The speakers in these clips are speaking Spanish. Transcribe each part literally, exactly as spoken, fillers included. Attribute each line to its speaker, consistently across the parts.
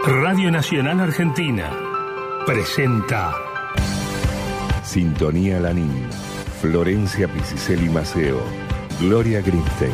Speaker 1: Radio Nacional Argentina presenta
Speaker 2: Sintonía Lanín, Florencia Piciselli Maceo, Gloria Grinstein.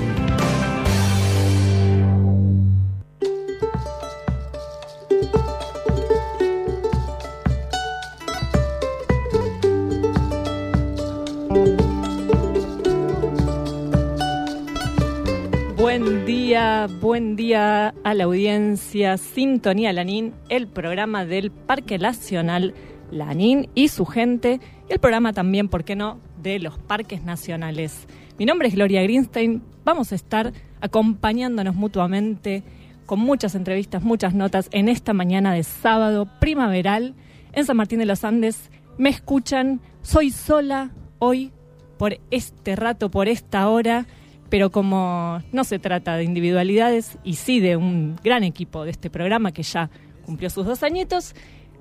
Speaker 3: Buen día, buen día a la audiencia. Sintonía Lanín, el programa del Parque Nacional Lanín y su gente, y el programa también, ¿por qué no?, de los parques nacionales. Mi nombre es Gloria Grinstein. Vamos a estar acompañándonos mutuamente con muchas entrevistas, muchas notas en esta mañana de sábado primaveral en San Martín de los Andes. Me escuchan, soy sola hoy por este rato, por esta hora, pero como no se trata de individualidades y sí de un gran equipo de este programa que ya cumplió sus dos añitos,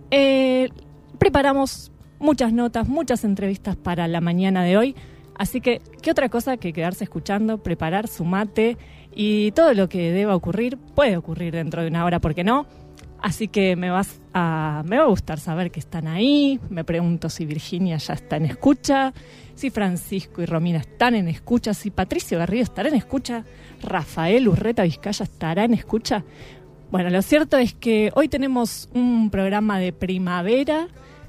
Speaker 3: eh, preparamos muchas notas, muchas entrevistas para la mañana de hoy. Así que, ¿qué otra cosa que quedarse escuchando, preparar su mate y todo lo que deba ocurrir? Puede ocurrir dentro de una hora, ¿por qué no? Así que me, vas a, me va a gustar saber que están ahí. Me pregunto si Virginia ya está en escucha, si Francisco y Romina están en escucha, si Patricio Garrido estará en escucha, Rafael Urreta Vizcaya estará en escucha. Bueno, lo cierto es que hoy tenemos un programa de primavera,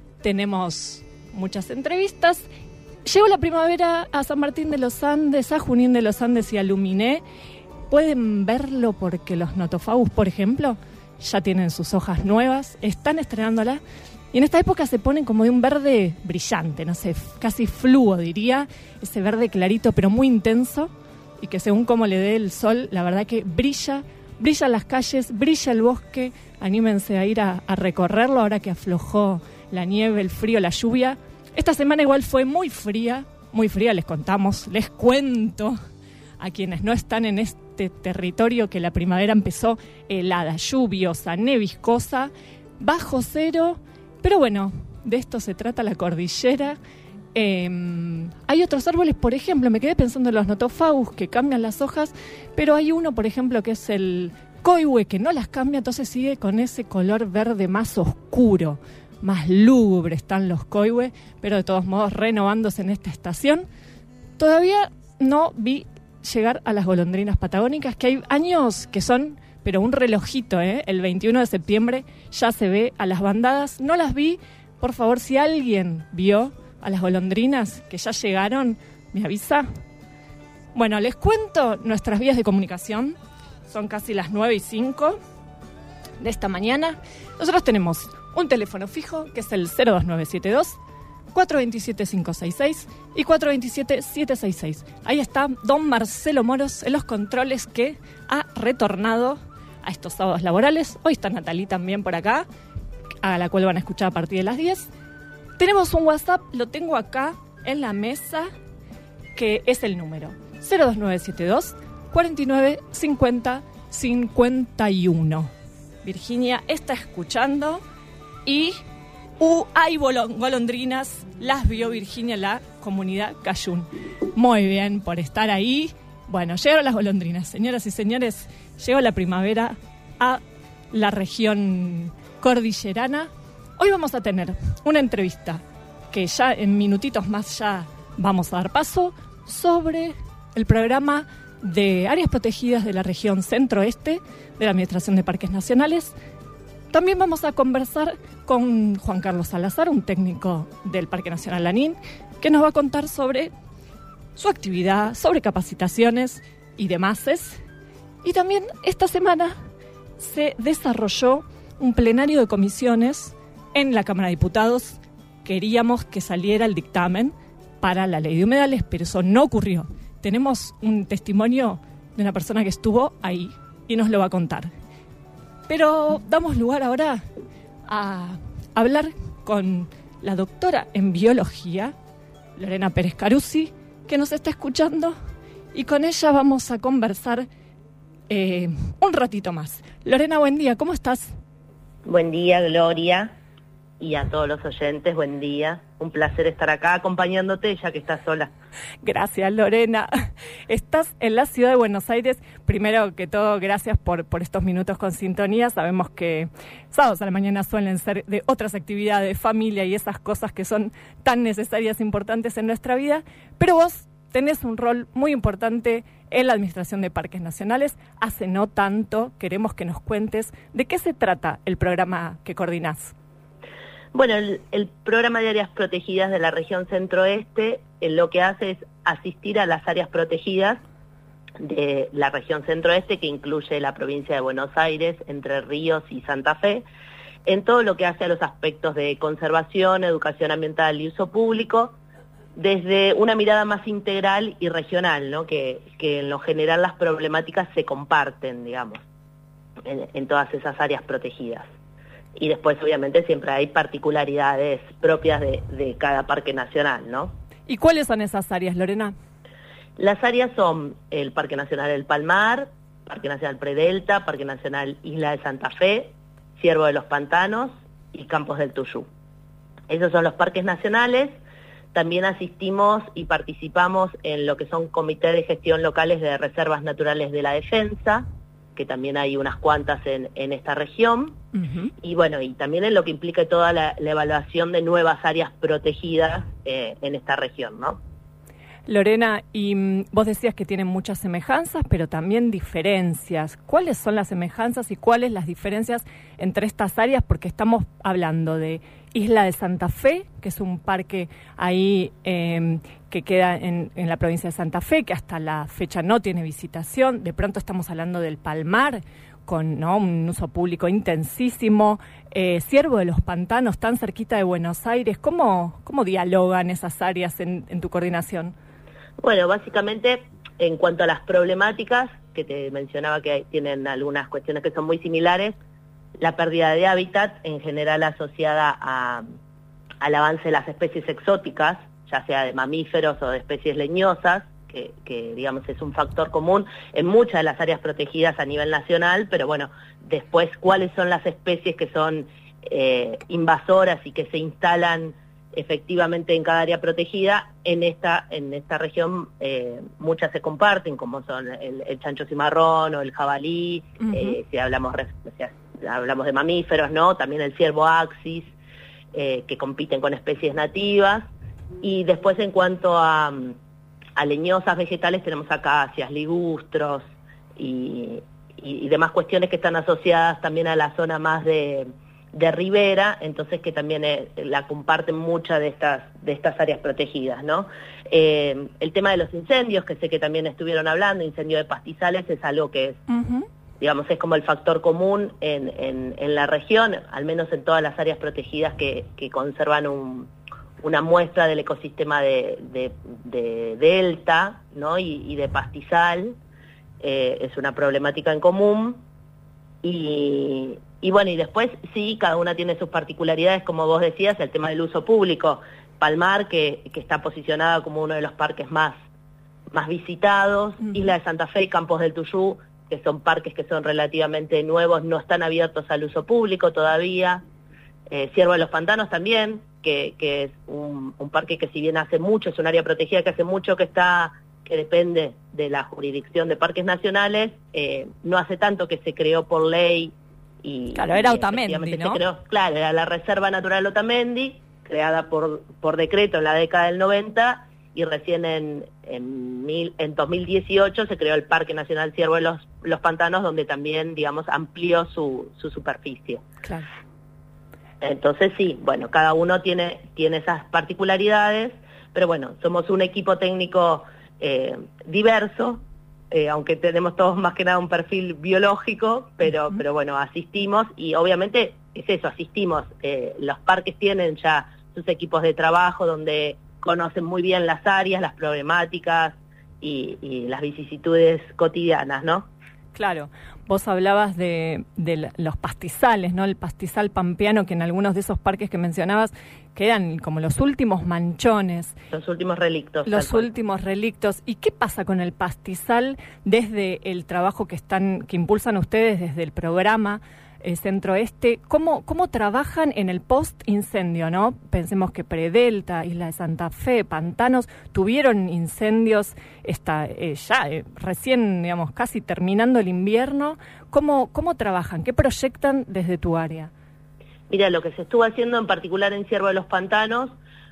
Speaker 3: tenemos muchas entrevistas. Llegó la primavera a San Martín de los Andes, a Junín de los Andes y a Luminé. Pueden verlo porque los notofagus, por ejemplo, ya tienen sus hojas nuevas, están estrenándolas, y en esta época se ponen como de un verde brillante, no sé, casi fluo diría, ese verde clarito pero muy intenso, y que según cómo le dé el sol, la verdad que brilla, brillan las calles, brilla el bosque. Anímense a ir a, a recorrerlo ahora que aflojó la nieve, el frío, la lluvia. Esta semana igual fue muy fría, muy fría, les contamos, les cuento a quienes no están en este territorio que la primavera empezó helada, lluviosa, neviscosa, bajo cero, pero bueno, de esto se trata la cordillera. Eh, hay otros árboles, por ejemplo, me quedé pensando en los notofagus que cambian las hojas, pero hay uno, por ejemplo, que es el coihue, que no las cambia, entonces sigue con ese color verde más oscuro, más lúgubre están los coihue, pero de todos modos renovándose en esta estación. Todavía no vi llegar a las golondrinas patagónicas, que hay años que son, pero un relojito, ¿eh? El veintiuno de septiembre ya se ve a las bandadas. No las vi, por favor, si alguien vio a las golondrinas que ya llegaron, me avisa. Bueno, les cuento nuestras vías de comunicación. Son casi las nueve y cinco de esta mañana. Nosotros tenemos un teléfono fijo, que es el cero dos nueve siete dos, cuatro dos siete, cinco seis seis y cuatro dos siete, siete seis seis. Ahí está don Marcelo Moros en los controles, que ha retornado a estos sábados laborales. Hoy está Natalí también por acá, a la cual van a escuchar a partir de las diez. Tenemos un WhatsApp, lo tengo acá en la mesa, que es el número cero dos nueve siete dos, cuatro nueve cinco cero, cinco uno. Virginia está escuchando y uh, hay bolon- golondrinas, las vio Virginia en la comunidad Cayún. Muy bien por estar ahí. Bueno, llegaron las golondrinas, señoras y señores, llegó la primavera a la región cordillerana. Hoy vamos a tener una entrevista que ya en minutitos más ya vamos a dar paso sobre el programa de áreas protegidas de la región centro-oeste de la Administración de Parques Nacionales. También vamos a conversar con Juan Carlos Salazar, un técnico del Parque Nacional Lanín, que nos va a contar sobre su actividad, sobre capacitaciones y demás. Y también esta semana se desarrolló un plenario de comisiones en la Cámara de Diputados. Queríamos que saliera el dictamen para la ley de humedales, pero eso no ocurrió. Tenemos un testimonio de una persona que estuvo ahí y nos lo va a contar. Pero damos lugar ahora a hablar con la doctora en biología, Lorena Pérez Caruzzi, que nos está escuchando, y con ella vamos a conversar eh, un ratito más. Lorena, buen día, ¿cómo estás?
Speaker 4: Buen día, Gloria, y a todos los oyentes, buen día. un placer estar acá acompañándote ya que estás sola.
Speaker 3: Gracias, Lorena. Estás en la ciudad de Buenos Aires. Primero que todo, gracias por, por estos minutos con Sintonía. Sabemos que sábados a la mañana suelen ser de otras actividades, familia y esas cosas que son tan necesarias e importantes en nuestra vida, pero vos tenés un rol muy importante en la Administración de Parques Nacionales. Hace no tanto queremos que nos cuentes de qué se trata el programa que coordinás.
Speaker 4: Bueno, el, el programa de áreas protegidas de la región centro-oeste eh, lo que hace es asistir a las áreas protegidas de la región centro-oeste, que incluye la provincia de Buenos Aires, Entre Ríos y Santa Fe, en todo lo que hace a los aspectos de conservación, educación ambiental y uso público, desde una mirada más integral y regional, ¿no? que, que en lo general las problemáticas se comparten, digamos, en, en todas esas áreas protegidas. Y después, obviamente, siempre hay particularidades propias de, de cada parque nacional, ¿no?
Speaker 3: ¿Y cuáles son esas áreas, Lorena?
Speaker 4: Las áreas son el Parque Nacional del Palmar, Parque Nacional Predelta, Parque Nacional Isla de Santa Fe, Ciervo de los Pantanos y Campos del Tuyú. Esos son los parques nacionales. También asistimos y participamos en lo que son comités de gestión locales de reservas naturales de la defensa, que también hay unas cuantas en, en esta región, uh-huh. y bueno, y también en lo que implica toda la, la evaluación de nuevas áreas protegidas eh, en esta región, ¿no?
Speaker 3: Lorena, y mm, vos decías que tienen muchas semejanzas, pero también diferencias. ¿Cuáles son las semejanzas y cuáles las diferencias entre estas áreas? Porque estamos hablando de Isla de Santa Fe, que es un parque ahí eh, que queda en, en la provincia de Santa Fe, que hasta la fecha no tiene visitación. De pronto estamos hablando del Palmar, con ¿no? un uso público intensísimo. Eh, Ciervo de los Pantanos, tan cerquita de Buenos Aires. ¿Cómo, cómo dialogan esas áreas en, en tu coordinación?
Speaker 4: Bueno, básicamente, en cuanto a las problemáticas, que te mencionaba que tienen algunas cuestiones que son muy similares, la pérdida de hábitat, en general asociada a, al avance de las especies exóticas, ya sea de mamíferos o de especies leñosas, que, que digamos es un factor común en muchas de las áreas protegidas a nivel nacional, pero bueno, después cuáles son las especies que son eh, invasoras y que se instalan efectivamente en cada área protegida, en esta en esta región eh, muchas se comparten, como son el, el chancho cimarrón o el jabalí, uh-huh. eh, si hablamos si hablamos de mamíferos, ¿no? También el ciervo axis, eh, que compiten con especies nativas. Y después, en cuanto a, a leñosas vegetales, tenemos acacias, ligustros y, y, y demás cuestiones que están asociadas también a la zona más de de ribera, entonces que también eh, la comparten muchas de estas de estas áreas protegidas, ¿no? Eh, el tema de los incendios, que sé que también estuvieron hablando, incendio de pastizales, es algo que es, uh-huh. digamos, es como el factor común en, en, en la región, al menos en todas las áreas protegidas que, que conservan un, una muestra del ecosistema de, de, de delta, ¿no? y, y de pastizal, eh, es una problemática en común. Y, y bueno, y después sí, cada una tiene sus particularidades, como vos decías, el tema del uso público. Palmar, que, que está posicionada como uno de los parques más, más visitados, uh-huh. Isla de Santa Fe y Campos del Tuyú, que son parques que son relativamente nuevos, no están abiertos al uso público todavía. Eh, Ciervo de los Pantanos también, que, que es un, un parque que si bien hace mucho, es un área protegida que hace mucho que está... que depende de la jurisdicción de parques nacionales, eh, no hace tanto que se creó por ley y...
Speaker 3: Claro, era Otamendi, ¿no?
Speaker 4: Se creó, claro, era la Reserva Natural Otamendi, creada por, por decreto en la década del noventa, y recién en, en, mil, en dos mil dieciocho se creó el Parque Nacional Ciervo de los, los Pantanos, donde también, digamos, amplió su, su superficie. Claro. Entonces sí, bueno, cada uno tiene, tiene esas particularidades, pero bueno, somos un equipo técnico... Eh, diverso, eh, aunque tenemos todos más que nada un perfil biológico, pero, uh-huh. pero bueno, asistimos y obviamente es eso, asistimos. Eh, los parques tienen ya sus equipos de trabajo donde conocen muy bien las áreas, las problemáticas y, y las vicisitudes cotidianas, ¿no?
Speaker 3: Claro, vos hablabas de, de los pastizales, ¿no? El pastizal pampeano, que en algunos de esos parques que mencionabas quedan como los últimos manchones.
Speaker 4: Los últimos relictos.
Speaker 3: Los últimos relictos. ¿Y qué pasa con el pastizal desde el trabajo que están, que impulsan ustedes desde el programa? eh, centro-oeste, ¿cómo, ¿cómo trabajan en el post-incendio, no? Pensemos que Predelta, Isla de Santa Fe, Pantanos, tuvieron incendios esta, eh, ya eh, recién, digamos, casi terminando el invierno. ¿Cómo, ¿Cómo trabajan? ¿Qué proyectan desde tu área?
Speaker 4: Mira, lo que se estuvo haciendo en particular en Ciervo de los Pantanos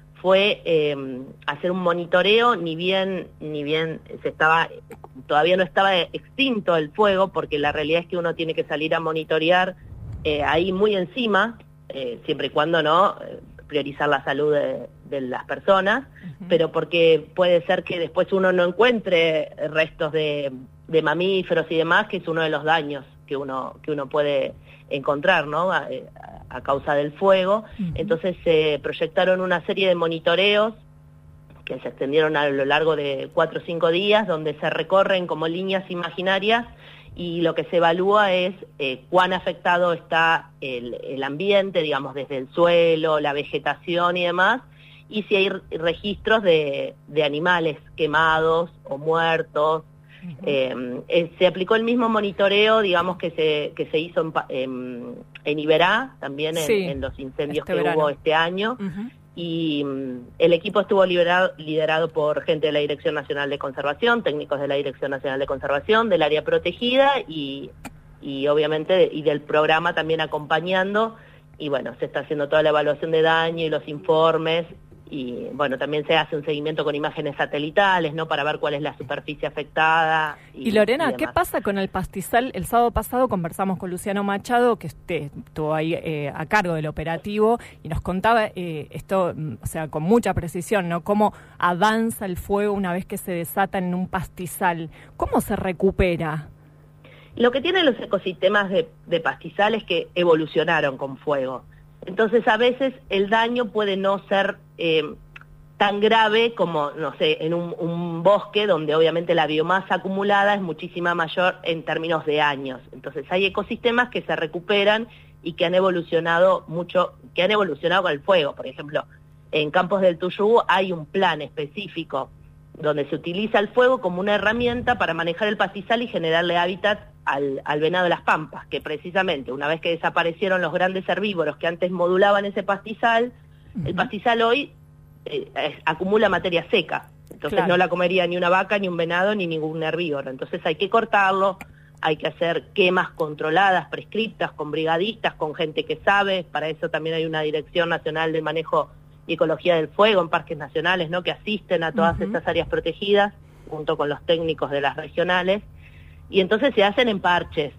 Speaker 4: fue eh, hacer un monitoreo, ni bien, ni bien se estaba, todavía no estaba extinto el fuego, porque la realidad es que uno tiene que salir a monitorear eh, ahí muy encima, eh, siempre y cuando no eh, priorizar la salud de, de las personas, uh-huh. pero porque puede ser que después uno no encuentre restos de, de mamíferos y demás, que es uno de los daños que uno, que uno puede encontrar, ¿no? A, a causa del fuego. Uh-huh. Entonces se eh, proyectaron una serie de monitoreos que se extendieron a lo largo de cuatro o cinco días, donde se recorren como líneas imaginarias y lo que se evalúa es eh, cuán afectado está el, el ambiente, digamos, desde el suelo, la vegetación y demás, y si hay registros de, de animales quemados o muertos. Uh-huh. eh, eh, se aplicó el mismo monitoreo, digamos, que se que se hizo en, en, en Iberá, también en, sí, en los incendios este que verano. Hubo este año, uh-huh. y um, el equipo estuvo liderado, liderado por gente de la Dirección Nacional de Conservación, técnicos de la Dirección Nacional de Conservación, del área protegida y, y obviamente y del programa también acompañando, y bueno, se está haciendo toda la evaluación de daño y los informes. Y bueno, también se hace un seguimiento con imágenes satelitales, ¿no? Para ver cuál es la superficie afectada. Y,
Speaker 3: y Lorena,
Speaker 4: y
Speaker 3: ¿qué pasa con el pastizal? El sábado pasado conversamos con Luciano Machado, que este, estuvo ahí eh, a cargo del operativo, y nos contaba eh, esto, o sea, con mucha precisión, ¿no? Cómo avanza el fuego una vez que se desata en un pastizal. ¿Cómo se recupera?
Speaker 4: Lo que tienen los ecosistemas de, de pastizal es que evolucionaron con fuego. Entonces, a veces el daño puede no ser eh, tan grave como, no sé, en un, un bosque donde obviamente la biomasa acumulada es muchísima mayor en términos de años. Entonces, hay ecosistemas que se recuperan y que han evolucionado mucho, que han evolucionado con el fuego. Por ejemplo, en Campos del Tuyú hay un plan específico donde se utiliza el fuego como una herramienta para manejar el pastizal y generarle hábitat al, al venado de las pampas, que precisamente una vez que desaparecieron los grandes herbívoros que antes modulaban ese pastizal, uh-huh. el pastizal hoy eh, es, acumula materia seca, entonces claro. no la comería ni una vaca, ni un venado, ni ningún herbívoro, entonces hay que cortarlo, hay que hacer quemas controladas, prescriptas, con brigadistas, con gente que sabe, para eso también hay una Dirección Nacional del Manejo y Ecología del Fuego en parques nacionales, ¿no? Que asisten a todas uh-huh. estas áreas protegidas, junto con los técnicos de las regionales, y entonces se hacen en parches,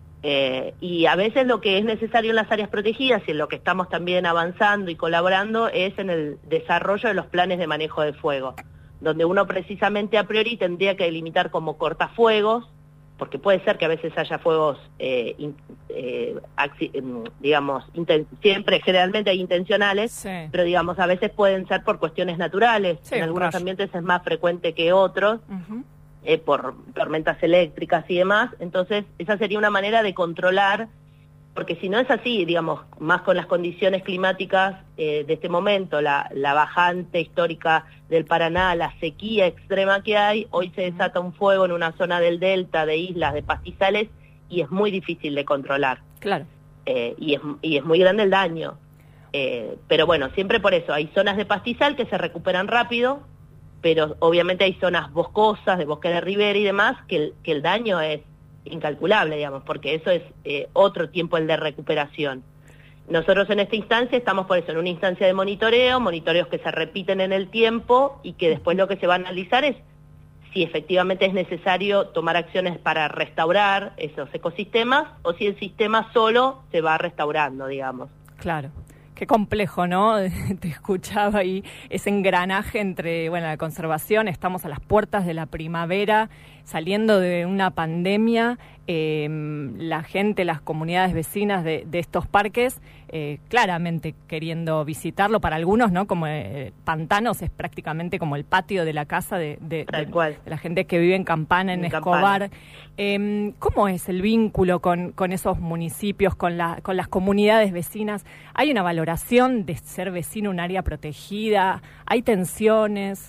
Speaker 4: eh, y a veces lo que es necesario en las áreas protegidas, y en lo que estamos también avanzando y colaborando, es en el desarrollo de los planes de manejo de fuego, donde uno precisamente a priori tendría que delimitar como cortafuegos, porque puede ser que a veces haya fuegos, eh, in, eh, acci- digamos, inten- siempre, generalmente hay intencionales, sí. pero digamos, a veces pueden ser por cuestiones naturales, sí, en algunos rayo. ambientes es más frecuente que otros, uh-huh. eh, por tormentas eléctricas y demás, entonces esa sería una manera de controlar, porque si no es así, digamos, más con las condiciones climáticas eh, de este momento, la, la bajante histórica del Paraná, la sequía extrema que hay, hoy se desata un fuego en una zona del delta, de islas, de pastizales, y es muy difícil de controlar.
Speaker 3: Claro.
Speaker 4: Eh, y, es, y es muy grande el daño. Eh, pero bueno, siempre por eso, hay zonas de pastizal que se recuperan rápido, pero obviamente hay zonas boscosas, de bosque de ribera y demás, que el, que el daño es incalculable, digamos, porque eso es eh, otro tiempo el de recuperación. Nosotros en esta instancia estamos por eso, en una instancia de monitoreo, monitoreos que se repiten en el tiempo y que después lo que se va a analizar es si efectivamente es necesario tomar acciones para restaurar esos ecosistemas o si el sistema solo se va restaurando, digamos.
Speaker 3: Claro. Qué complejo, ¿no? Te escuchaba ahí ese engranaje entre, bueno, la conservación, estamos a las puertas de la primavera, saliendo de una pandemia, eh, la gente, las comunidades vecinas de, de estos parques, eh, claramente queriendo visitarlo, para algunos, ¿no? Como eh, Pantanos es prácticamente como el patio de la casa de, de, de, de la gente que vive en Campana, en, en Escobar. Campana. Eh, ¿Cómo es el vínculo con, con esos municipios, con, la, con las comunidades vecinas? ¿Hay una valoración de ser vecino un área protegida? ¿Hay tensiones?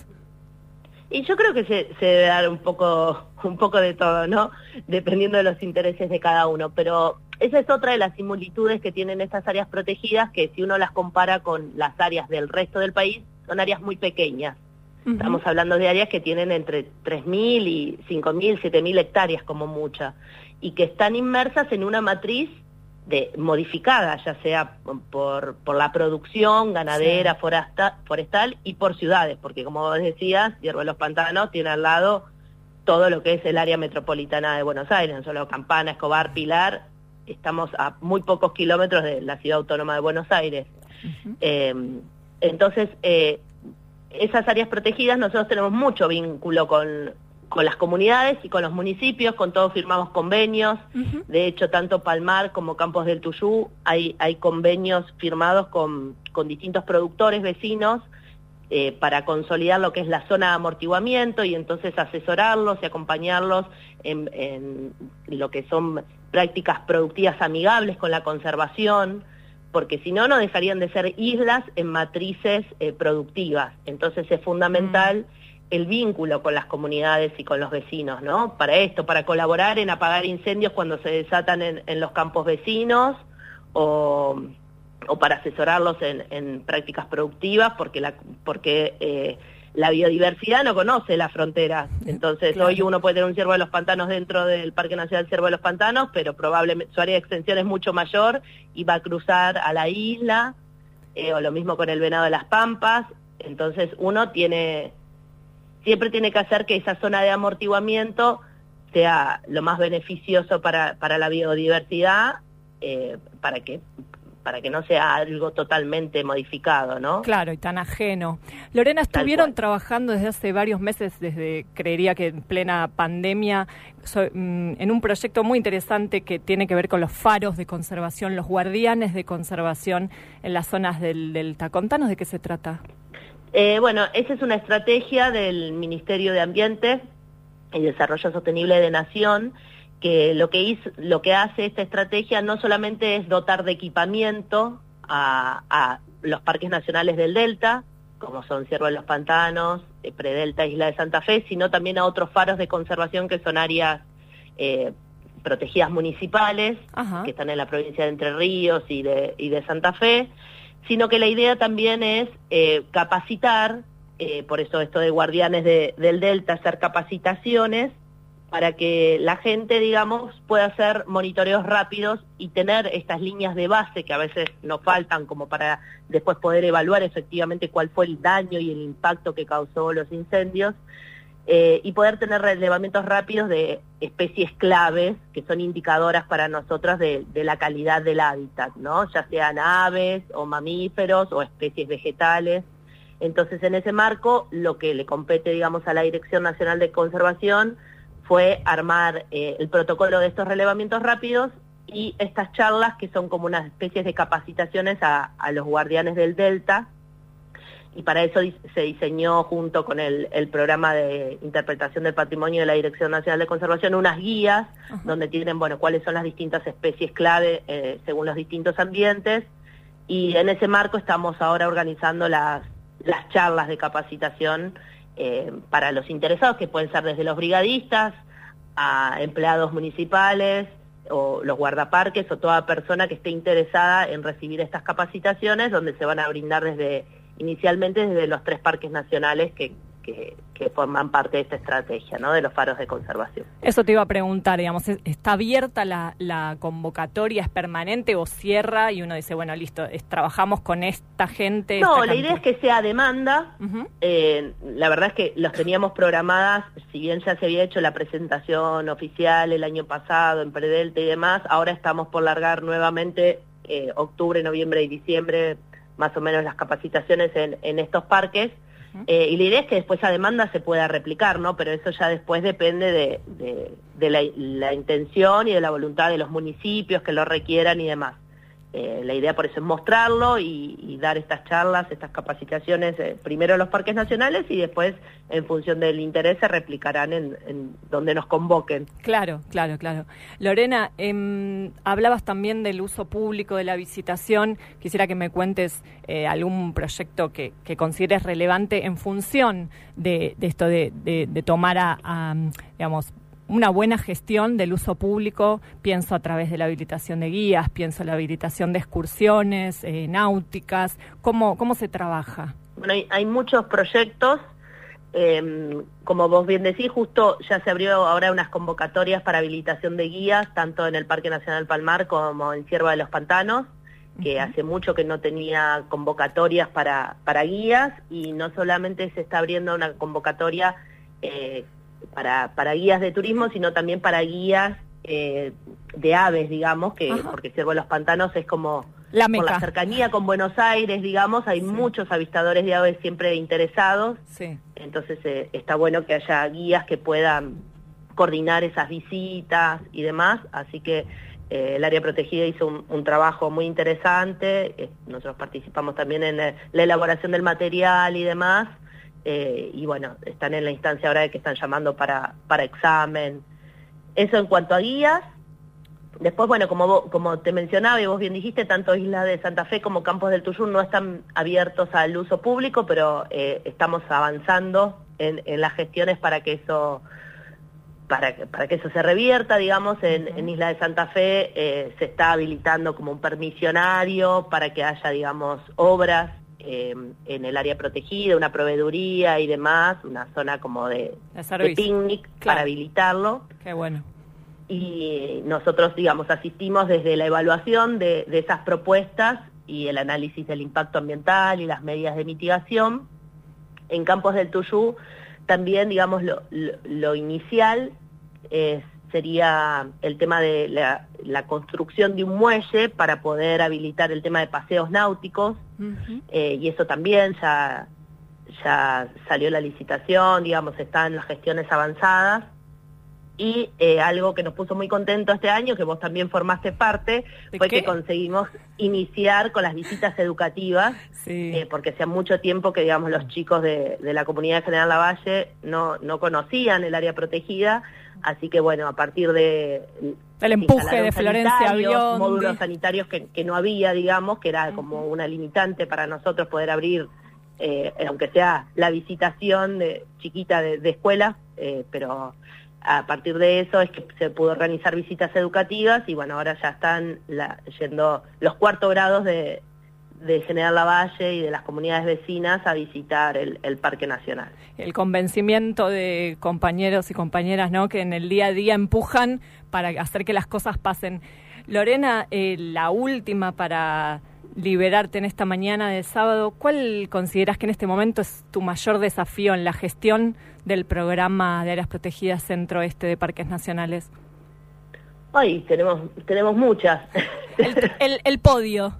Speaker 4: Y yo creo que se, se debe dar un poco, un poco de todo, ¿no? Dependiendo de los intereses de cada uno. Pero esa es otra de las similitudes que tienen estas áreas protegidas, que si uno las compara con las áreas del resto del país, son áreas muy pequeñas. Uh-huh. Estamos hablando de áreas que tienen entre tres mil y cinco mil, siete mil hectáreas como mucha, y que están inmersas en una matriz de modificada, ya sea por, por la producción ganadera, sí. foresta, forestal y por ciudades, porque como vos decías, Hierro de los Pantanos tiene al lado todo lo que es el área metropolitana de Buenos Aires, no solo Campana, Escobar, Pilar, estamos a muy pocos kilómetros de la ciudad autónoma de Buenos Aires. Uh-huh. Eh, entonces, eh, esas áreas protegidas, nosotros tenemos mucho vínculo con, con las comunidades y con los municipios, con todos firmamos convenios. Uh-huh. De hecho, tanto Palmar como Campos del Tuyú, hay, hay convenios firmados con, con distintos productores vecinos, Eh, para consolidar lo que es la zona de amortiguamiento y entonces asesorarlos y acompañarlos en, en lo que son prácticas productivas amigables con la conservación, porque si no, no dejarían de ser islas en matrices eh, productivas. Entonces es fundamental mm. el vínculo con las comunidades y con los vecinos, ¿no? Para esto, para colaborar en apagar incendios cuando se desatan en, en los campos vecinos o... o para asesorarlos en, en prácticas productivas, porque la porque eh, la biodiversidad no conoce las fronteras. Entonces, claro. Hoy uno puede tener un ciervo de los pantanos dentro del Parque Nacional Ciervo de los Pantanos, pero probablemente su área de extensión es mucho mayor y va a cruzar a la isla, eh, o lo mismo con el venado de las Pampas. Entonces, uno tiene siempre tiene que hacer que esa zona de amortiguamiento sea lo más beneficioso para, para la biodiversidad, eh, para que para que no sea algo totalmente modificado, ¿no?
Speaker 3: Claro, y tan ajeno. Lorena, estuvieron trabajando desde hace varios meses, desde, creería que en plena pandemia, so, mm, en un proyecto muy interesante que tiene que ver con los faros de conservación, los guardianes de conservación en las zonas del Delta. Contanos de qué se trata.
Speaker 4: Eh, bueno, esa es una estrategia del Ministerio de Ambiente y Desarrollo Sostenible de Nación, que lo que hizo, lo que hace esta estrategia no solamente es dotar de equipamiento a, a los parques nacionales del Delta, como son Ciervo de los Pantanos, eh, Predelta, Isla de Santa Fe, sino también a otros faros de conservación que son áreas eh, protegidas municipales, Ajá. que están en la provincia de Entre Ríos y de, y de Santa Fe, sino que la idea también es eh, capacitar, eh, por eso esto de guardianes de, del Delta, hacer capacitaciones, para que la gente, digamos, pueda hacer monitoreos rápidos y tener estas líneas de base que a veces nos faltan como para después poder evaluar efectivamente cuál fue el daño y el impacto que causó los incendios, eh, y poder tener relevamientos rápidos de especies claves que son indicadoras para nosotros de, de la calidad del hábitat, ¿no? Ya sean aves o mamíferos o especies vegetales. Entonces, en ese marco, lo que le compete, digamos, a la Dirección Nacional de Conservación fue armar eh, el protocolo de estos relevamientos rápidos y estas charlas que son como unas especies de capacitaciones a, a los guardianes del Delta, y para eso se diseñó junto con el, el programa de interpretación del patrimonio de la Dirección Nacional de Conservación unas guías uh-huh. donde tienen, bueno, cuáles son las distintas especies clave eh, según los distintos ambientes, y en ese marco estamos ahora organizando las, las charlas de capacitación Eh, para los interesados, que pueden ser desde los brigadistas a empleados municipales o los guardaparques o toda persona que esté interesada en recibir estas capacitaciones, donde se van a brindar desde inicialmente desde los tres parques nacionales que, que, que forman parte de esta estrategia, ¿no? De los faros de conservación.
Speaker 3: Eso te iba a preguntar, digamos, ¿está abierta la, la convocatoria, es permanente o cierra y uno dice, bueno, listo, es, trabajamos con esta gente?
Speaker 4: No,
Speaker 3: esta
Speaker 4: la idea es que sea demanda. Uh-huh. eh, la verdad es que los teníamos programadas, si bien ya se había hecho la presentación oficial el año pasado en Predelta y demás, ahora estamos por largar nuevamente eh, octubre, noviembre y diciembre, más o menos las capacitaciones en, en estos parques. Eh, y la idea es que después esa demanda se pueda replicar, ¿no? Pero eso ya después depende de, de, de la, la intención y de la voluntad de los municipios que lo requieran y demás. Eh, la idea por eso es mostrarlo y, y dar estas charlas, estas capacitaciones, eh, primero en los parques nacionales y después, en función del interés, se replicarán en, en donde nos convoquen.
Speaker 3: Claro, claro, claro. Lorena, eh, hablabas también del uso público de la visitación. Quisiera que me cuentes eh, algún proyecto que, que consideres relevante en función de, de esto de, de, de tomar a, a, digamos, una buena gestión del uso público, pienso a través de la habilitación de guías, pienso en la habilitación de excursiones, eh, náuticas, ¿cómo, cómo se trabaja?
Speaker 4: Bueno, hay, hay muchos proyectos, eh, como vos bien decís, justo ya se abrió ahora unas convocatorias para habilitación de guías, tanto en el Parque Nacional Palmar como en Cierva de los Pantanos, que uh-huh. hace mucho que no tenía convocatorias para, para guías, y no solamente se está abriendo una convocatoria eh, para, para guías de turismo, sino también para guías eh, de aves, digamos, que uh-huh. porque Cierva de los Pantanos es como...
Speaker 3: La
Speaker 4: por la cercanía con Buenos Aires, digamos, hay sí. muchos avistadores de aves siempre interesados,
Speaker 3: sí.
Speaker 4: entonces eh, está bueno que haya guías que puedan coordinar esas visitas y demás, así que eh, el área protegida hizo un, un trabajo muy interesante, eh, nosotros participamos también en eh, la elaboración del material y demás, eh, y bueno, están en la instancia ahora de que están llamando para, para examen. Eso en cuanto a guías. Después, bueno, como vos, como te mencionaba y vos bien dijiste, tanto Isla de Santa Fe como Campos del Tuyú no están abiertos al uso público, pero eh, estamos avanzando en, en las gestiones para que eso para que, para que eso se revierta, digamos. En, uh-huh. en Isla de Santa Fe eh, se está habilitando como un permisionario para que haya, digamos, obras eh, en el área protegida, una proveeduría y demás, una zona como de, de picnic claro. para habilitarlo.
Speaker 3: Qué bueno.
Speaker 4: Y nosotros, digamos, asistimos desde la evaluación de, de esas propuestas y el análisis del impacto ambiental y las medidas de mitigación. En Campos del Tuyú también, digamos, lo, lo, lo inicial eh, sería el tema de la, la construcción de un muelle para poder habilitar el tema de paseos náuticos, uh-huh. eh, y eso también ya, ya salió la licitación, digamos, están las gestiones avanzadas. Y eh, algo que nos puso muy contento este año, que vos también formaste parte, fue qué? que conseguimos iniciar con las visitas educativas, sí. eh, porque hacía mucho tiempo que, digamos, los chicos de, de la comunidad de General Lavalle no, no conocían el área protegida, así que, bueno, a partir de...
Speaker 3: El empuje de Florencia Biondi.
Speaker 4: Módulos sanitarios que, que no había, digamos, que era como una limitante para nosotros poder abrir, eh, aunque sea la visitación de, chiquita de, de escuelas, eh, pero... A partir de eso es que se pudo organizar visitas educativas y bueno, ahora ya están la, yendo los cuarto grados de, de General Lavalle y de las comunidades vecinas a visitar el, el Parque Nacional.
Speaker 3: El convencimiento de compañeros y compañeras, ¿no?, que en el día a día empujan para hacer que las cosas pasen. Lorena, eh, la última para liberarte en esta mañana de sábado, ¿cuál consideras que en este momento es tu mayor desafío en la gestión del programa de áreas protegidas Centro-Este de Parques Nacionales?
Speaker 4: Ay, tenemos tenemos muchas.
Speaker 3: El, el, el podio.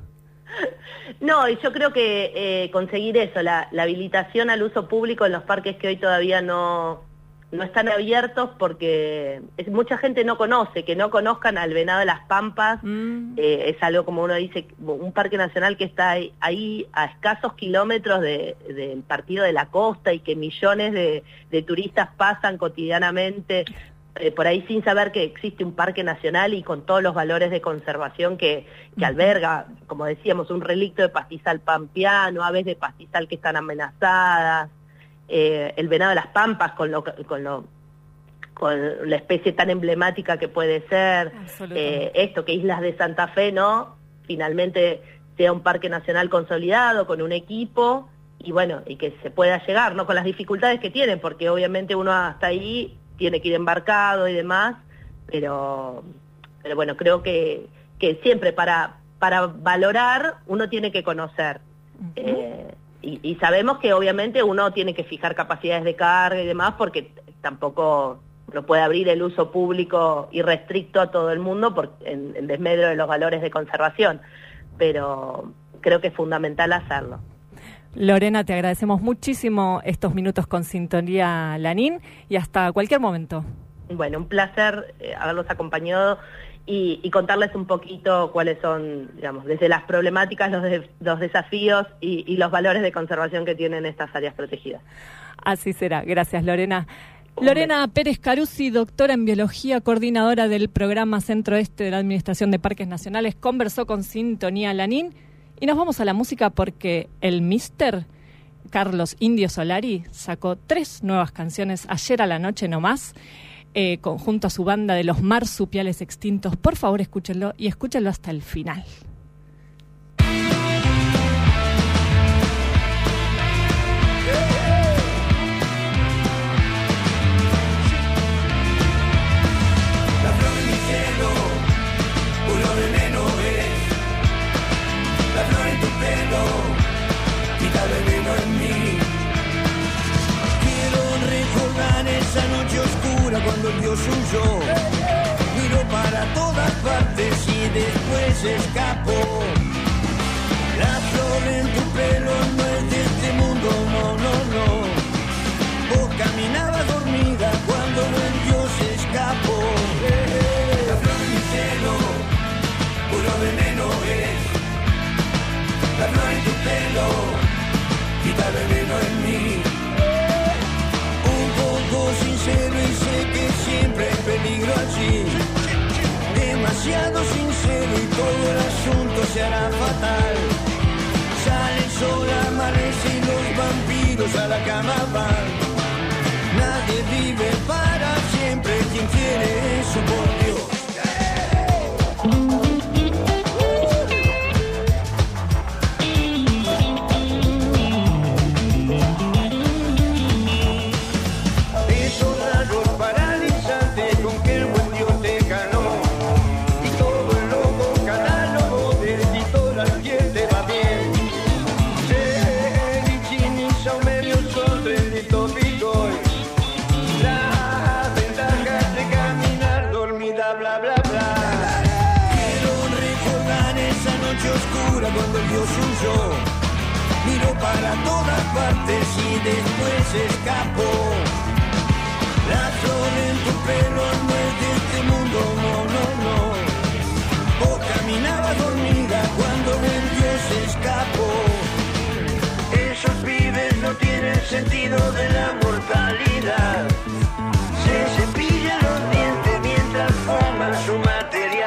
Speaker 4: No, y yo creo que eh, conseguir eso, la, la habilitación al uso público en los parques que hoy todavía no, no están abiertos porque es, mucha gente no conoce, que no conozcan al Venado de las Pampas, mm. eh, es algo como uno dice, un parque nacional que está ahí, ahí a escasos kilómetros de, del Partido de la Costa y que millones de, de turistas pasan cotidianamente eh, por ahí sin saber que existe un parque nacional y con todos los valores de conservación que, que alberga, como decíamos, un relicto de pastizal pampeano, aves de pastizal que están amenazadas, Eh, el venado de las Pampas con lo con lo con la especie tan emblemática que puede ser, eh, esto que Islas de Santa Fe, ¿no?, finalmente sea un parque nacional consolidado con un equipo y bueno, y que se pueda llegar, ¿no?, con las dificultades que tienen, porque obviamente uno hasta ahí tiene que ir embarcado y demás, pero pero bueno, creo que que siempre para para valorar uno tiene que conocer. Uh-huh. eh, Y, y sabemos que obviamente uno tiene que fijar capacidades de carga y demás porque tampoco no puede abrir el uso público irrestricto a todo el mundo por, en, en desmedro de los valores de conservación, pero creo que es fundamental hacerlo.
Speaker 3: Lorena, te agradecemos muchísimo estos minutos con Sintonía Lanín y hasta cualquier momento.
Speaker 4: Bueno, un placer eh, haberlos acompañado y, y contarles un poquito cuáles son, digamos, desde las problemáticas, los, de, los desafíos y, y los valores de conservación que tienen estas áreas protegidas.
Speaker 3: Así será. Gracias, Lorena. Lorena Pérez Caruzzi, doctora en Biología, coordinadora del programa Centro-Este de la Administración de Parques Nacionales, conversó con Sintonía Lanín y nos vamos a la música porque el mister Carlos Indio Solari sacó tres nuevas canciones ayer a la noche nomás. eh, junto a su banda de los marsupiales extintos. Por favor, escúchenlo y escúchenlo hasta el final.
Speaker 5: Esa noche oscura cuando el Dios huyó, miró para todas partes y después escapó. La flor en tu pelo no es de este mundo, no, no, no. Vos caminabas dormida cuando el Dios escapó. La flor en mi pelo, puro veneno es. La flor en tu pelo, quita el veneno en mí. Sincero y sé que siempre hay peligro allí. Demasiado sincero y todo el asunto se hará fatal. Sale el sol, amanece y los vampiros a la cama van. Nadie vive para siempre, quien quiere eso, por Dios. Cuando el Dios huyó, miró para todas partes y después escapó. La flor en tu pelo no es de este mundo, no, no, no. Vos caminabas dormida cuando el Dios escapó. Esos pibes no tienen sentido de la mortalidad. Se cepillan los dientes mientras fuman su material.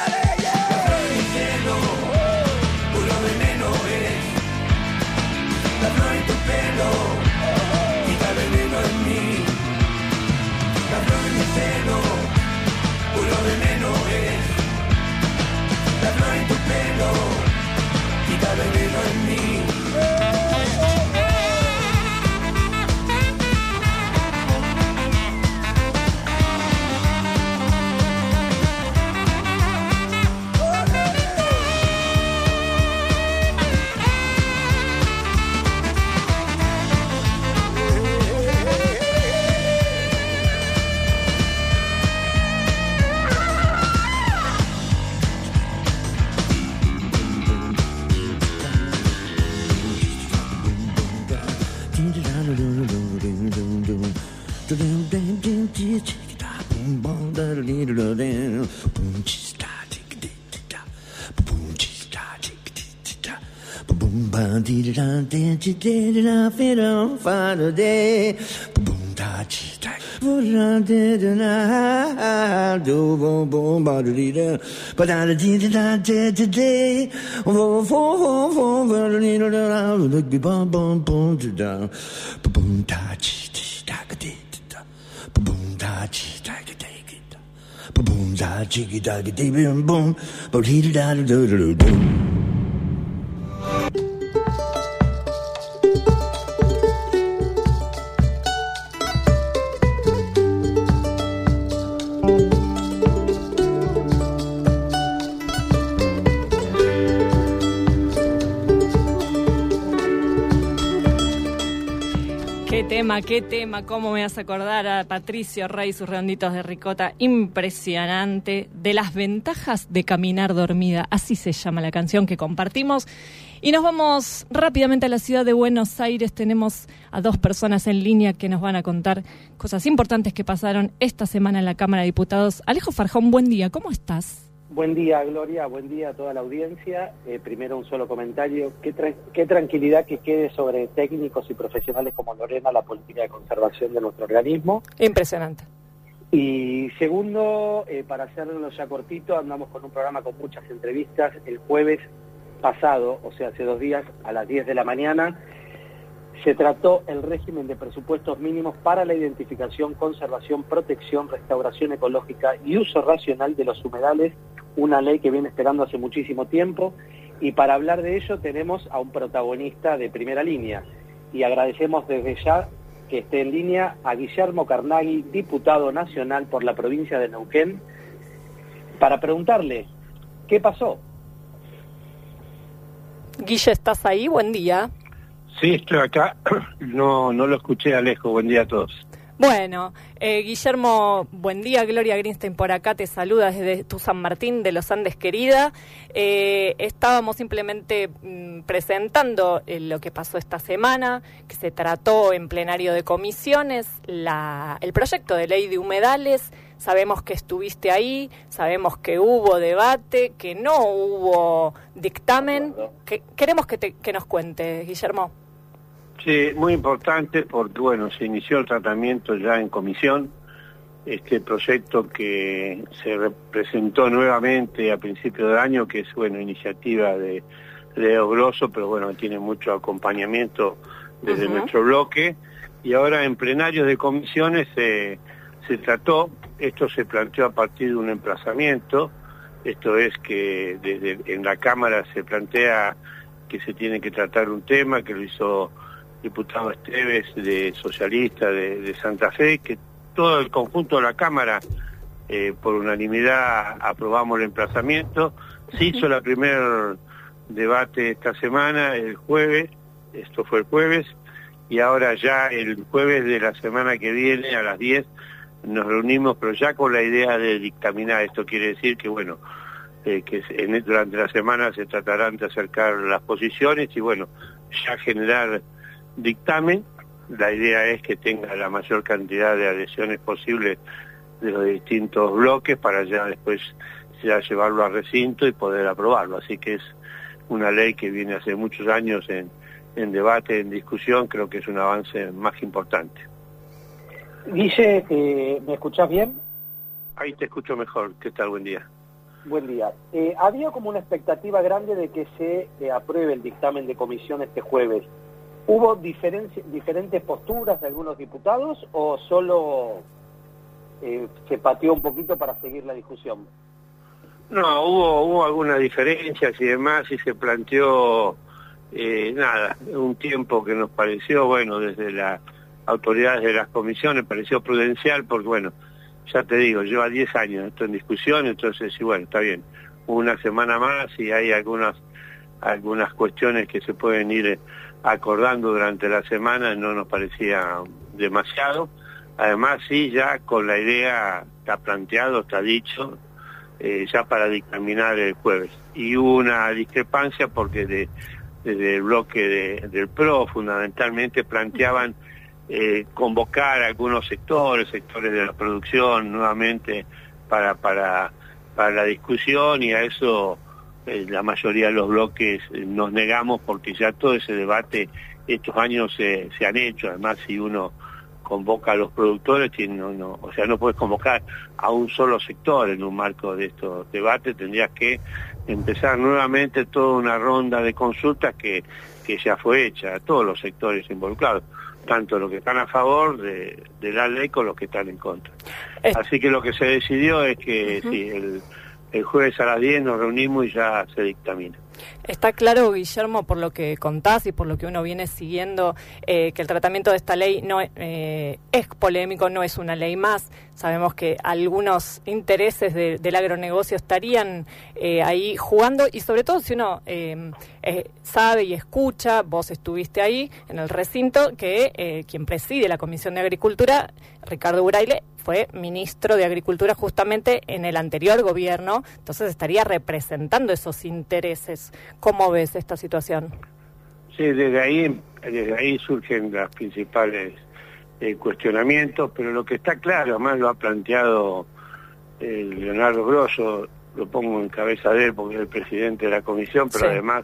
Speaker 5: La flor en tu pelo, quita el veneno en mí. La flor en mi pelo, puro veneno es. La flor en tu pelo, quita el veneno en mí.
Speaker 3: Qué tema, qué tema, cómo me hace acordar a Patricio Rey y sus redonditos de ricota, impresionante, de las ventajas de caminar dormida, así se llama la canción que compartimos. Y nos vamos rápidamente a la ciudad de Buenos Aires, tenemos a dos personas en línea que nos van a contar cosas importantes que pasaron esta semana en la Cámara de Diputados. Alejo Farjón, buen día, ¿cómo estás?
Speaker 6: Buen día, Gloria, buen día a toda la audiencia. Eh, primero un solo comentario, qué, tra- qué tranquilidad que quede sobre técnicos y profesionales como Lorena la política de conservación de nuestro organismo.
Speaker 3: Impresionante.
Speaker 6: Y segundo, eh, para hacerlo ya cortito, andamos con un programa con muchas entrevistas. El jueves pasado, o sea, hace dos días, a las diez de la mañana, Se trató el régimen de presupuestos mínimos para la identificación, conservación, protección, restauración ecológica y uso racional de los humedales, una ley que viene esperando hace muchísimo tiempo, y para hablar de ello tenemos a un protagonista de primera línea, y agradecemos desde ya que esté en línea a Guillermo Carnaghi, diputado nacional por la provincia de Neuquén, para preguntarle, ¿qué pasó?
Speaker 3: Guille, ¿estás ahí? Buen día.
Speaker 7: Sí, estoy acá. No, no lo escuché, Alejo. Buen día a todos.
Speaker 3: Bueno, eh, Guillermo, buen día. Gloria Greenstein por acá te saluda desde tu San Martín de los Andes, querida. Eh, estábamos simplemente mm, presentando eh, lo que pasó esta semana, que se trató en plenario de comisiones, la, el proyecto de ley de humedales. Sabemos que estuviste ahí, sabemos que hubo debate, que no hubo dictamen. Que, queremos que, te, que nos cuentes, Guillermo.
Speaker 7: Sí, muy importante porque, bueno, se inició el tratamiento ya en comisión. Este proyecto que se presentó nuevamente a principios de año, que es, bueno, iniciativa de Leo Grosso, pero, bueno, tiene mucho acompañamiento desde uh-huh. nuestro bloque. Y ahora en plenarios de comisiones eh, se trató, esto se planteó a partir de un emplazamiento, esto es que desde en la Cámara se plantea que se tiene que tratar un tema, que lo hizo diputado Esteves, de socialista de, de Santa Fe, que todo el conjunto de la Cámara, eh, por unanimidad, aprobamos el emplazamiento. Se hizo la primer debate esta semana, el jueves, esto fue el jueves, y ahora ya el jueves de la semana que viene a las diez nos reunimos, pero ya con la idea de dictaminar. Esto quiere decir que, bueno, eh, que en, durante la semana se tratarán de acercar las posiciones y, bueno, ya generar dictamen. La idea es que tenga la mayor cantidad de adhesiones posibles de los distintos bloques para ya después ya llevarlo al recinto y poder aprobarlo. Así que es una ley que viene hace muchos años en, en debate, en discusión. Creo que es un avance más importante.
Speaker 6: Guille, eh, ¿me escuchás bien?
Speaker 7: Ahí te escucho mejor. ¿Qué tal? Buen día.
Speaker 6: Buen día. Eh, había como una expectativa grande de que se eh, apruebe el dictamen de comisión este jueves. ¿Hubo diferentes posturas de algunos diputados o solo eh, se pateó un poquito para seguir la discusión?
Speaker 7: No, hubo, hubo algunas diferencias y demás, y se planteó, eh, nada, un tiempo que nos pareció, bueno, desde las autoridades de las comisiones, pareció prudencial, porque, bueno, ya te digo, lleva diez años esto en discusión, entonces, sí, bueno, está bien, una semana más y hay algunas, algunas cuestiones que se pueden ir acordando durante la semana, no nos parecía demasiado. Además, sí, ya con la idea, está planteado, está dicho, eh, ya para dictaminar el jueves. Y hubo una discrepancia porque de, desde el bloque de, del P R O, fundamentalmente, planteaban eh, convocar a algunos sectores, sectores de la producción, nuevamente para, para, para la discusión, y a eso la mayoría de los bloques nos negamos porque ya todo ese debate estos años se, se han hecho. Además, si uno convoca a los productores, no, no, o sea, no puedes convocar a un solo sector en un marco de estos debates, tendrías que empezar nuevamente toda una ronda de consultas que, que ya fue hecha a todos los sectores involucrados, tanto los que están a favor de, de la ley como los que están en contra. Eh. Así que lo que se decidió es que uh-huh. sí, el El jueves a las diez nos reunimos y ya se dictamina.
Speaker 3: Está claro, Guillermo, por lo que contás y por lo que uno viene siguiendo, eh, que el tratamiento de esta ley no eh, es polémico, no es una ley más. Sabemos que algunos intereses de, del agronegocio estarían eh, ahí jugando, y sobre todo si uno eh, eh, sabe y escucha, vos estuviste ahí en el recinto, que eh, quien preside la Comisión de Agricultura, Ricardo Buraile, fue ministro de Agricultura justamente en el anterior gobierno, entonces estaría representando esos intereses. ¿Cómo ves esta situación?
Speaker 7: Sí, desde ahí, desde ahí surgen los principales eh, cuestionamientos, pero lo que está claro, además lo ha planteado eh, Leonardo Grosso, lo pongo en cabeza de él porque es el presidente de la comisión, pero sí. además,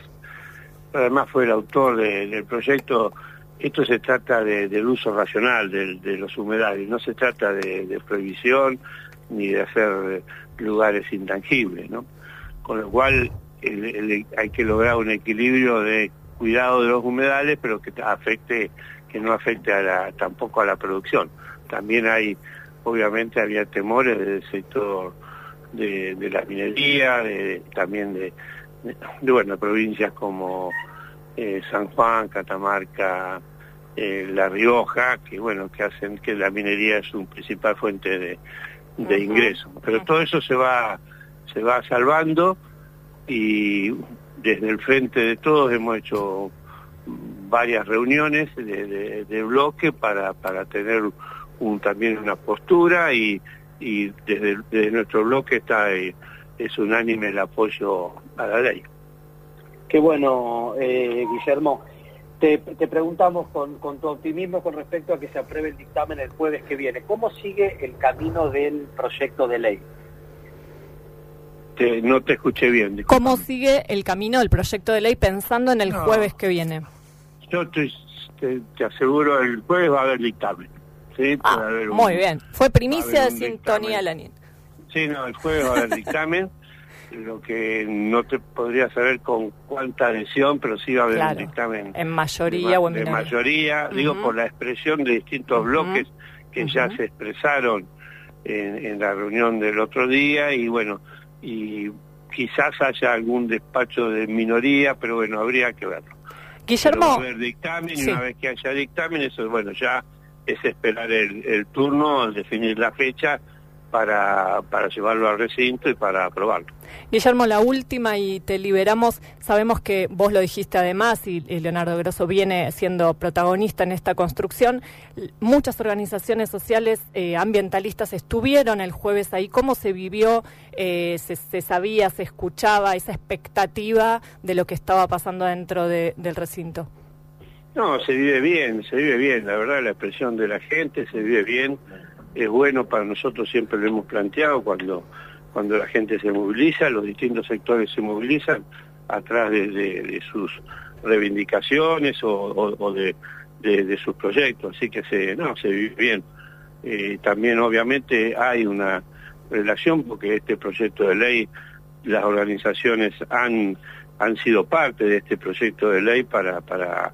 Speaker 7: además fue el autor de, del proyecto. Esto se trata de, del uso racional de, de los humedales, no se trata de, de prohibición ni de hacer lugares intangibles, ¿no? Con lo cual el, el, hay que lograr un equilibrio de cuidado de los humedales, pero que afecte, que no afecte a la, tampoco a la producción. También hay, obviamente había temores del sector de, de la minería, de, también de, de, de bueno, provincias como eh, San Juan, Catamarca, eh, La Rioja, que bueno, que hacen que la minería es su principal fuente de, de uh-huh. ingreso. Pero todo eso se va, se va salvando, y desde el Frente de Todos hemos hecho varias reuniones de, de, de bloque para, para tener un, también una postura, y, y desde, desde nuestro bloque está eh, es unánime el apoyo a la ley.
Speaker 6: Qué bueno, eh, Guillermo. Te, te preguntamos con, con tu optimismo con respecto a que se apruebe el dictamen el jueves que viene. ¿Cómo sigue el camino del proyecto de ley?
Speaker 7: Te, no te escuché bien. Disculpa.
Speaker 3: ¿Cómo sigue el camino del proyecto de ley pensando en el no, jueves que viene?
Speaker 7: Yo te, te, te aseguro, el jueves va a haber dictamen. ¿Sí?
Speaker 3: Ah,
Speaker 7: haber un,
Speaker 3: muy bien. Fue primicia de Sintonía Lanín.
Speaker 7: Sí, no, el jueves va a haber dictamen. Lo que no te podría saber con cuánta adhesión, pero sí va a haber claro, un dictamen.
Speaker 3: En mayoría
Speaker 7: de,
Speaker 3: o en
Speaker 7: de
Speaker 3: minoría.
Speaker 7: mayoría, uh-huh. digo, por la expresión de distintos uh-huh. bloques que uh-huh. ya se expresaron en, en la reunión del otro día, y bueno, y quizás haya algún despacho de minoría, pero bueno, habría que verlo.
Speaker 3: Guillermo.
Speaker 7: Pero va a haber dictamen, sí. Y una vez que haya dictamen, eso, bueno, ya es esperar el, el turno, definir la fecha para, para llevarlo al recinto y para aprobarlo.
Speaker 3: Guillermo, la última y te liberamos. Sabemos que vos lo dijiste además, y, y Leonardo Grosso viene siendo protagonista en esta construcción. Muchas organizaciones sociales eh, ambientalistas estuvieron el jueves ahí. ¿Cómo se vivió? Eh, se, se sabía, se escuchaba esa expectativa de lo que estaba pasando dentro de, del recinto.
Speaker 7: No, se vive bien, se vive bien. La verdad, la expresión de la gente se vive bien. Es bueno para nosotros, siempre lo hemos planteado, cuando cuando la gente se moviliza, los distintos sectores se movilizan atrás de, de, de sus reivindicaciones o, o, o de, de, de sus proyectos, así que se no se vive bien. Eh, también obviamente hay una relación, porque este proyecto de ley, las organizaciones han han sido parte de este proyecto de ley para para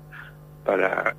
Speaker 7: para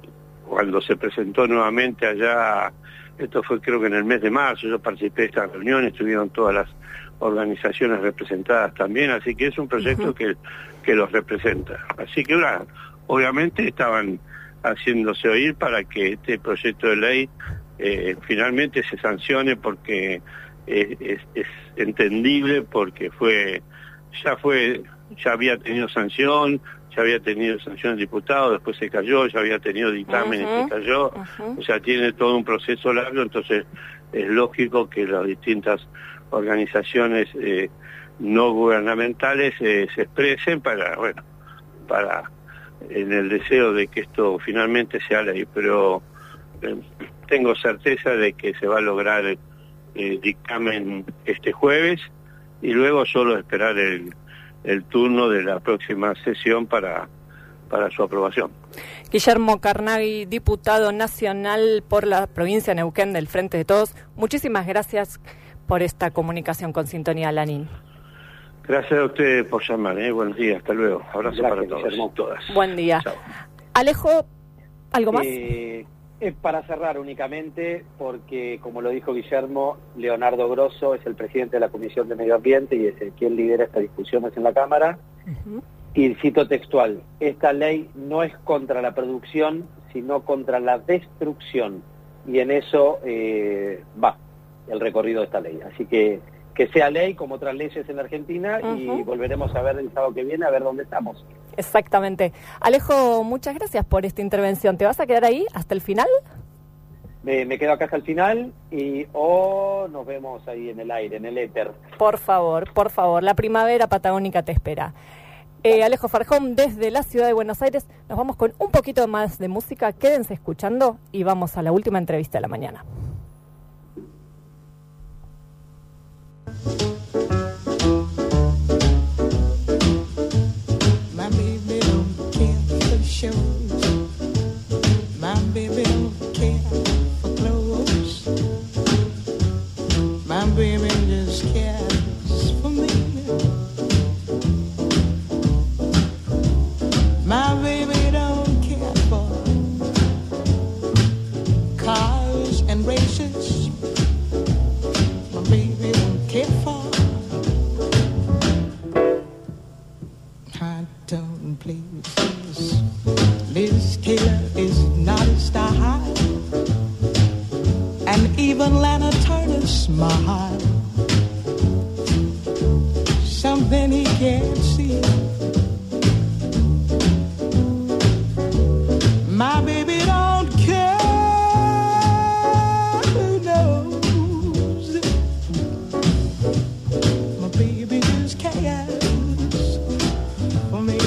Speaker 7: cuando se presentó nuevamente allá. Esto fue creo que en el mes de marzo, yo participé de esta reunión, estuvieron todas las organizaciones representadas también, así que es un proyecto uh-huh. que, que los representa. Así que bueno, obviamente estaban haciéndose oír para que este proyecto de ley eh, finalmente se sancione, porque es, es, es entendible, porque fue ya fue ya había tenido sanción, ya había tenido sanción del diputado, después se cayó, ya había tenido dictamen uh-huh. y se cayó, uh-huh. o sea, tiene todo un proceso largo, entonces es lógico que las distintas organizaciones eh, no gubernamentales eh, se expresen para, bueno, para, en el deseo de que esto finalmente sea ley, pero eh, tengo certeza de que se va a lograr el eh, dictamen este jueves, y luego solo esperar el el turno de la próxima sesión para, para su aprobación.
Speaker 3: Guillermo Carnaghi, diputado nacional por la provincia de Neuquén del Frente de Todos, muchísimas gracias por esta comunicación con Sintonía Lanín.
Speaker 7: Gracias a ustedes por llamar, ¿eh? Buenos días, hasta luego. Abrazo gracias, para todos Guillermo. Y todas.
Speaker 3: Buen día. Chao. Alejo, ¿algo más?
Speaker 6: Eh, es para cerrar únicamente, porque como lo dijo Guillermo, Leonardo Grosso es el presidente de la Comisión de Medio Ambiente y es el quien lidera estas discusiones en la Cámara. Uh-huh. Y cito textual: esta ley no es contra la producción, sino contra la destrucción. Y en eso eh, va el recorrido de esta ley. Así que que sea ley como otras leyes en la Argentina, uh-huh. y volveremos a ver el sábado que viene a ver dónde estamos.
Speaker 3: Exactamente. Alejo, muchas gracias por esta intervención. ¿Te vas a quedar ahí hasta el final?
Speaker 6: Me, me quedo acá hasta el final y o oh, nos vemos ahí en el aire, en el éter.
Speaker 3: Por favor, por favor, la primavera patagónica te espera. Eh, Alejo Farjón, desde la ciudad de Buenos Aires, nos vamos con un poquito más de música. Quédense escuchando y vamos a la última entrevista de la mañana.
Speaker 8: My baby don't care for shows. My baby don't care for clothes. My baby just cares for me. My places. Liz Taylor is not a star high, and even Lana Turner smile. Something he can't see. My baby don't care who knows. My baby just cares for me.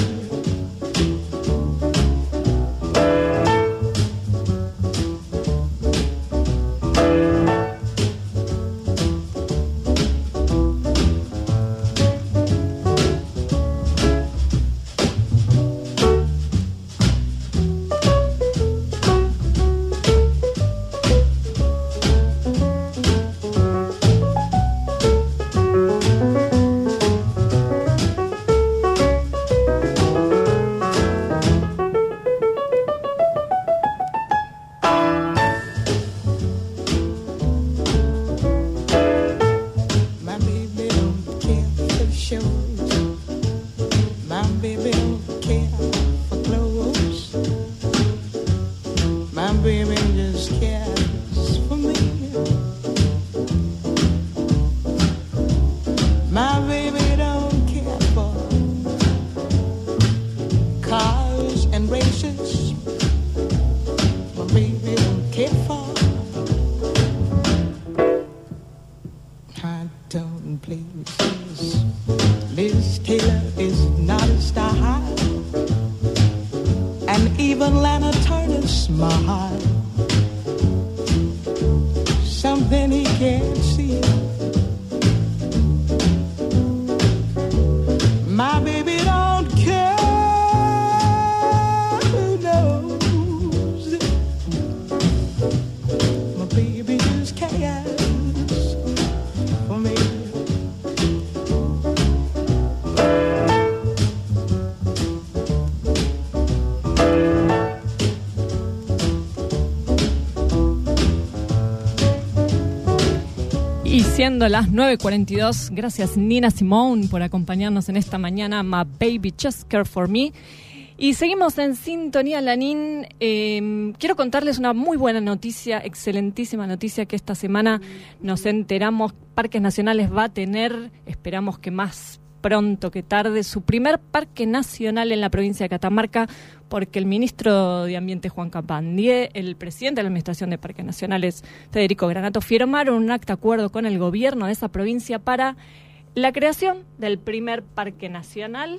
Speaker 3: Siendo las nueve cuarenta y dos, gracias Nina Simone por acompañarnos en esta mañana, My Baby Just Care For Me. Y seguimos en Sintonía Lanín. Eh, quiero contarles una muy buena noticia, excelentísima noticia que esta semana nos enteramos. Parques Nacionales va a tener, esperamos que más pronto que tarde, su primer parque nacional en la provincia de Catamarca, porque el ministro de Ambiente, Juan Cabandier, el presidente de la Administración de Parques Nacionales, Federico Granato, firmaron un acta de acuerdo con el gobierno de esa provincia para la creación del primer parque nacional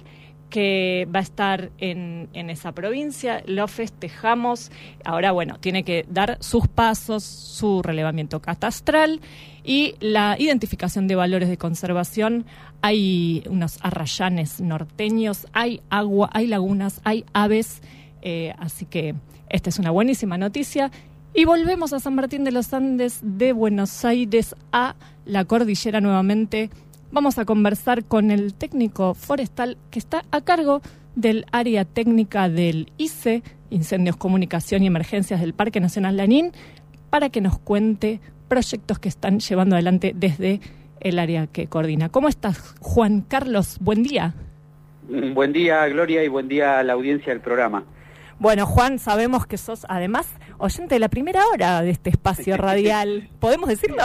Speaker 3: que va a estar en, en esa provincia. Lo festejamos. Ahora, bueno, tiene que dar sus pasos, su relevamiento catastral y la identificación de valores de conservación. Hay unos arrayanes norteños, hay agua, hay lagunas, hay aves, eh, así que esta es una buenísima noticia. Y volvemos a San Martín de los Andes, de Buenos Aires a la cordillera nuevamente. Vamos a conversar con el técnico forestal que está a cargo del área técnica del I C E, Incendios, Comunicación y Emergencias del Parque Nacional Lanín, para que nos cuente proyectos que están llevando adelante desde el área que coordina. ¿Cómo estás, Juan Carlos? Buen día.
Speaker 9: Buen día, Gloria, y buen día a la audiencia del programa.
Speaker 3: Bueno, Juan, sabemos que sos además oyente de la primera hora de este espacio radial. ¿Podemos decirlo?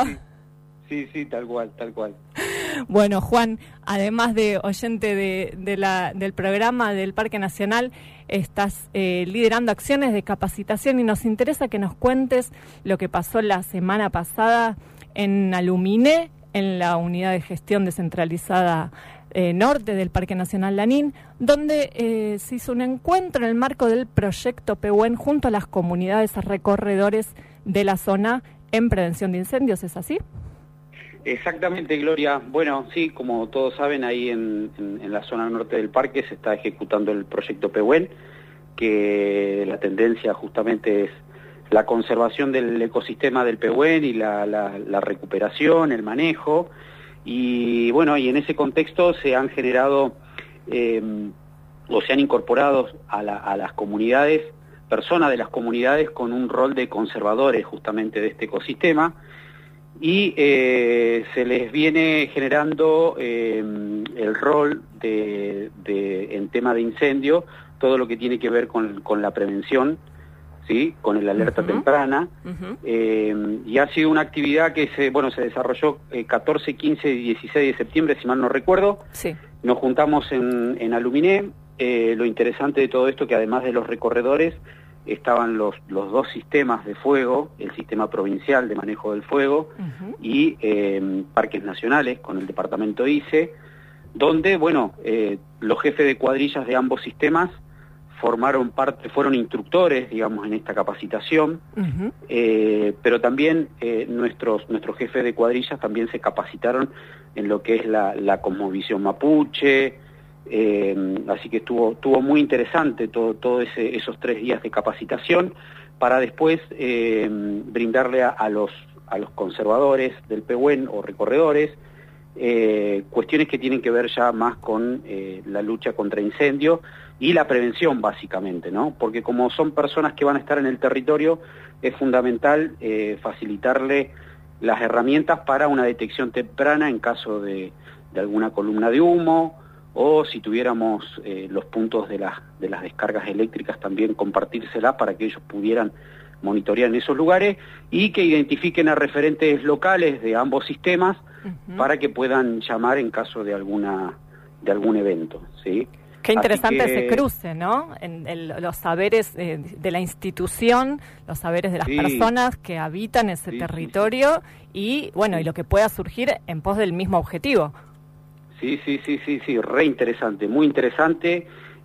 Speaker 9: Sí, sí, tal cual, tal cual.
Speaker 3: Bueno, Juan, además de oyente de, de la, del programa del Parque Nacional, estás eh, liderando acciones de capacitación y nos interesa que nos cuentes lo que pasó la semana pasada en Aluminé, en la Unidad de Gestión Descentralizada eh, Norte del Parque Nacional Lanín, donde eh, se hizo un encuentro en el marco del proyecto Pehuen junto a las comunidades recorredores de la zona en prevención de incendios, ¿es así?
Speaker 9: Exactamente, Gloria. Bueno, sí, como todos saben, ahí en, en, en la zona norte del parque se está ejecutando el proyecto Pehuen, que la tendencia justamente es la conservación del ecosistema del Pehuen y la, la, la recuperación, el manejo. Y bueno, y en ese contexto se han generado eh, o se han incorporado a, la, a las comunidades, personas de las comunidades con un rol de conservadores justamente de este ecosistema. y eh, se les viene generando eh, el rol de, de, en tema de incendio, todo lo que tiene que ver con, con la prevención, ¿sí? Con el alerta uh-huh. temprana, uh-huh. eh, y ha sido una actividad que se, bueno, se desarrolló eh, catorce, quince y dieciséis de septiembre, si mal no recuerdo.
Speaker 3: Sí.
Speaker 9: Nos juntamos en, en Aluminé. Eh, lo interesante de todo esto que además de los recorredores estaban los, los dos sistemas de fuego, el sistema provincial de manejo del fuego uh-huh. y eh, parques nacionales con el departamento I C E, donde, bueno, eh, los jefes de cuadrillas de ambos sistemas formaron parte, fueron instructores, digamos, en esta capacitación, uh-huh. eh, pero también eh, nuestros, nuestros jefes de cuadrillas también se capacitaron en lo que es la, la cosmovisión mapuche. Eh, así que estuvo, estuvo muy interesante todo, todo ese, esos tres días de capacitación para después eh, brindarle a, a, los, a los conservadores del Pehuen o recorredores eh, cuestiones que tienen que ver ya más con eh, la lucha contra incendios y la prevención básicamente, ¿no? Porque como son personas que van a estar en el territorio, es fundamental eh, facilitarle las herramientas para una detección temprana en caso de, de alguna columna de humo, o si tuviéramos eh, los puntos de, la, de las descargas eléctricas también compartírselas para que ellos pudieran monitorear en esos lugares y que identifiquen a referentes locales de ambos sistemas uh-huh. para que puedan llamar en caso de alguna de algún evento, ¿sí?
Speaker 3: Qué interesante
Speaker 9: que...
Speaker 3: ese cruce, ¿no? En el, los saberes eh, de la institución, los saberes de las
Speaker 9: sí.
Speaker 3: personas que habitan ese
Speaker 9: sí,
Speaker 3: territorio
Speaker 9: sí, sí.
Speaker 3: y, bueno, y lo que pueda surgir en pos del mismo objetivo.
Speaker 9: Sí, sí, sí, sí, sí, re interesante, muy interesante,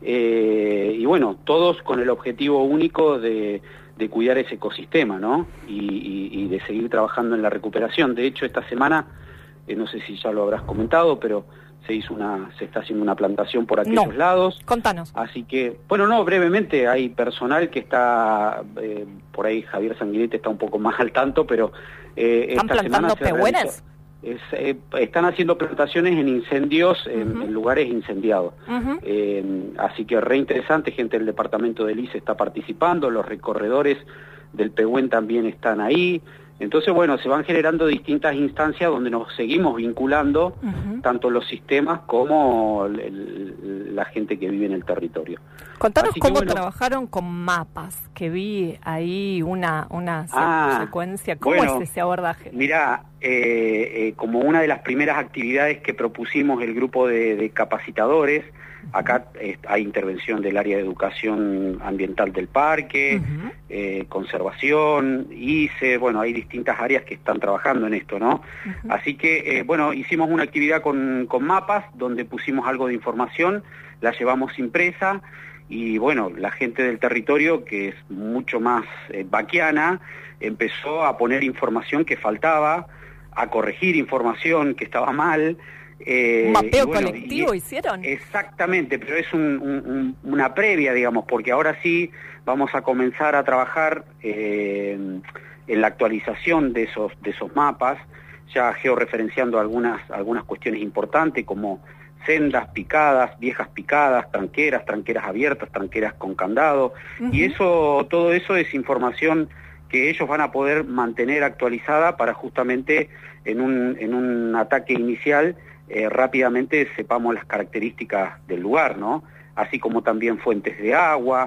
Speaker 9: eh, y bueno, todos con el objetivo único de, de cuidar ese ecosistema, ¿no? Y, y, y de seguir trabajando en la recuperación. De hecho, esta semana, eh, no sé si ya lo habrás comentado, pero se hizo una, se está haciendo una plantación por aquellos
Speaker 3: no.
Speaker 9: lados.
Speaker 3: Contanos.
Speaker 9: Así que, bueno, no, brevemente, hay personal que está, eh, por ahí Javier Sanguinetti está un poco más al tanto, pero eh,
Speaker 3: ¿Están
Speaker 9: esta
Speaker 3: plantando
Speaker 9: semana
Speaker 3: pehuenes?
Speaker 9: Es, eh, están haciendo plantaciones en incendios, en, uh-huh. en lugares incendiados. Uh-huh. Eh, así que re interesante, gente del departamento del I C E está participando, los recorredores del Pehuen también están ahí. Entonces, bueno, se van generando distintas instancias donde nos seguimos vinculando, uh-huh. tanto los sistemas como el, el, la gente que vive en el territorio.
Speaker 3: Contanos
Speaker 9: Así
Speaker 3: cómo
Speaker 9: que, bueno,
Speaker 3: trabajaron con mapas, que vi ahí una, una
Speaker 9: ah,
Speaker 3: secuencia. ¿Cómo
Speaker 9: bueno,
Speaker 3: es ese abordaje?
Speaker 9: Mirá, eh, eh, como una de las primeras actividades que propusimos el grupo de, de capacitadores, acá eh, hay intervención del área de educación ambiental del parque, uh-huh. eh, conservación, I C E, bueno, hay distintas áreas que están trabajando en esto, ¿no? Uh-huh. Así que, eh, bueno, hicimos una actividad con, con mapas, donde pusimos algo de información, la llevamos impresa, y bueno, la gente del territorio, que es mucho más eh, vaquiana, empezó a poner información que faltaba, a corregir información que estaba mal.
Speaker 3: Eh, ¿Un mapeo bueno, colectivo y, hicieron?
Speaker 9: Exactamente, pero es un, un, una previa, digamos, porque ahora sí vamos a comenzar a trabajar eh, en la actualización de esos, de esos mapas, ya georreferenciando algunas, algunas cuestiones importantes como sendas picadas, viejas picadas, tranqueras, tranqueras abiertas, tranqueras con candado, uh-huh. y eso, todo eso es información que ellos van a poder mantener actualizada para justamente en un, en un ataque inicial eh, rápidamente sepamos las características del lugar, ¿no? Así como también fuentes de agua,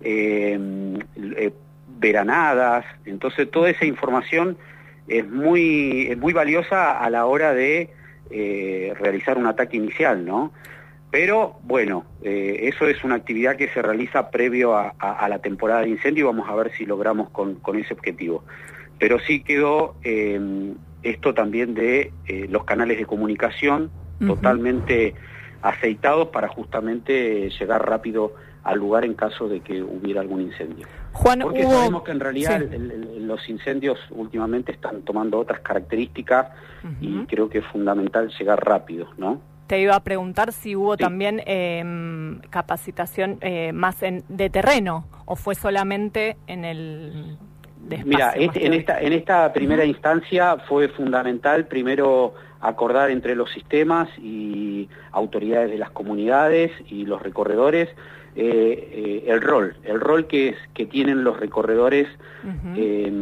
Speaker 9: eh, eh, veranadas. Entonces toda esa información es muy, es muy valiosa a la hora de eh, realizar un ataque inicial, ¿no? Pero bueno, eh, eso es una actividad que se realiza previo a, a, a la temporada de incendio y vamos a ver si logramos con, con ese objetivo. Pero sí quedó eh, esto también de eh, los canales de comunicación uh-huh. totalmente aceitados para justamente llegar rápido al lugar en caso de que hubiera algún incendio.
Speaker 3: Juan,
Speaker 9: Porque
Speaker 3: hubo...
Speaker 9: sabemos que en realidad
Speaker 3: sí.
Speaker 9: el, el, los incendios últimamente están tomando otras características uh-huh. y creo que es fundamental llegar rápido, ¿no?
Speaker 3: Te iba a preguntar si hubo
Speaker 9: sí.
Speaker 3: también eh, capacitación eh, más en, de terreno o fue solamente en el de espacio.
Speaker 9: Mira,
Speaker 3: más
Speaker 9: este, en, esta, en esta primera uh-huh. instancia fue fundamental primero acordar entre los sistemas y autoridades de las comunidades y los recorredores eh, eh, el rol, el rol que, es, que tienen los recorredores uh-huh.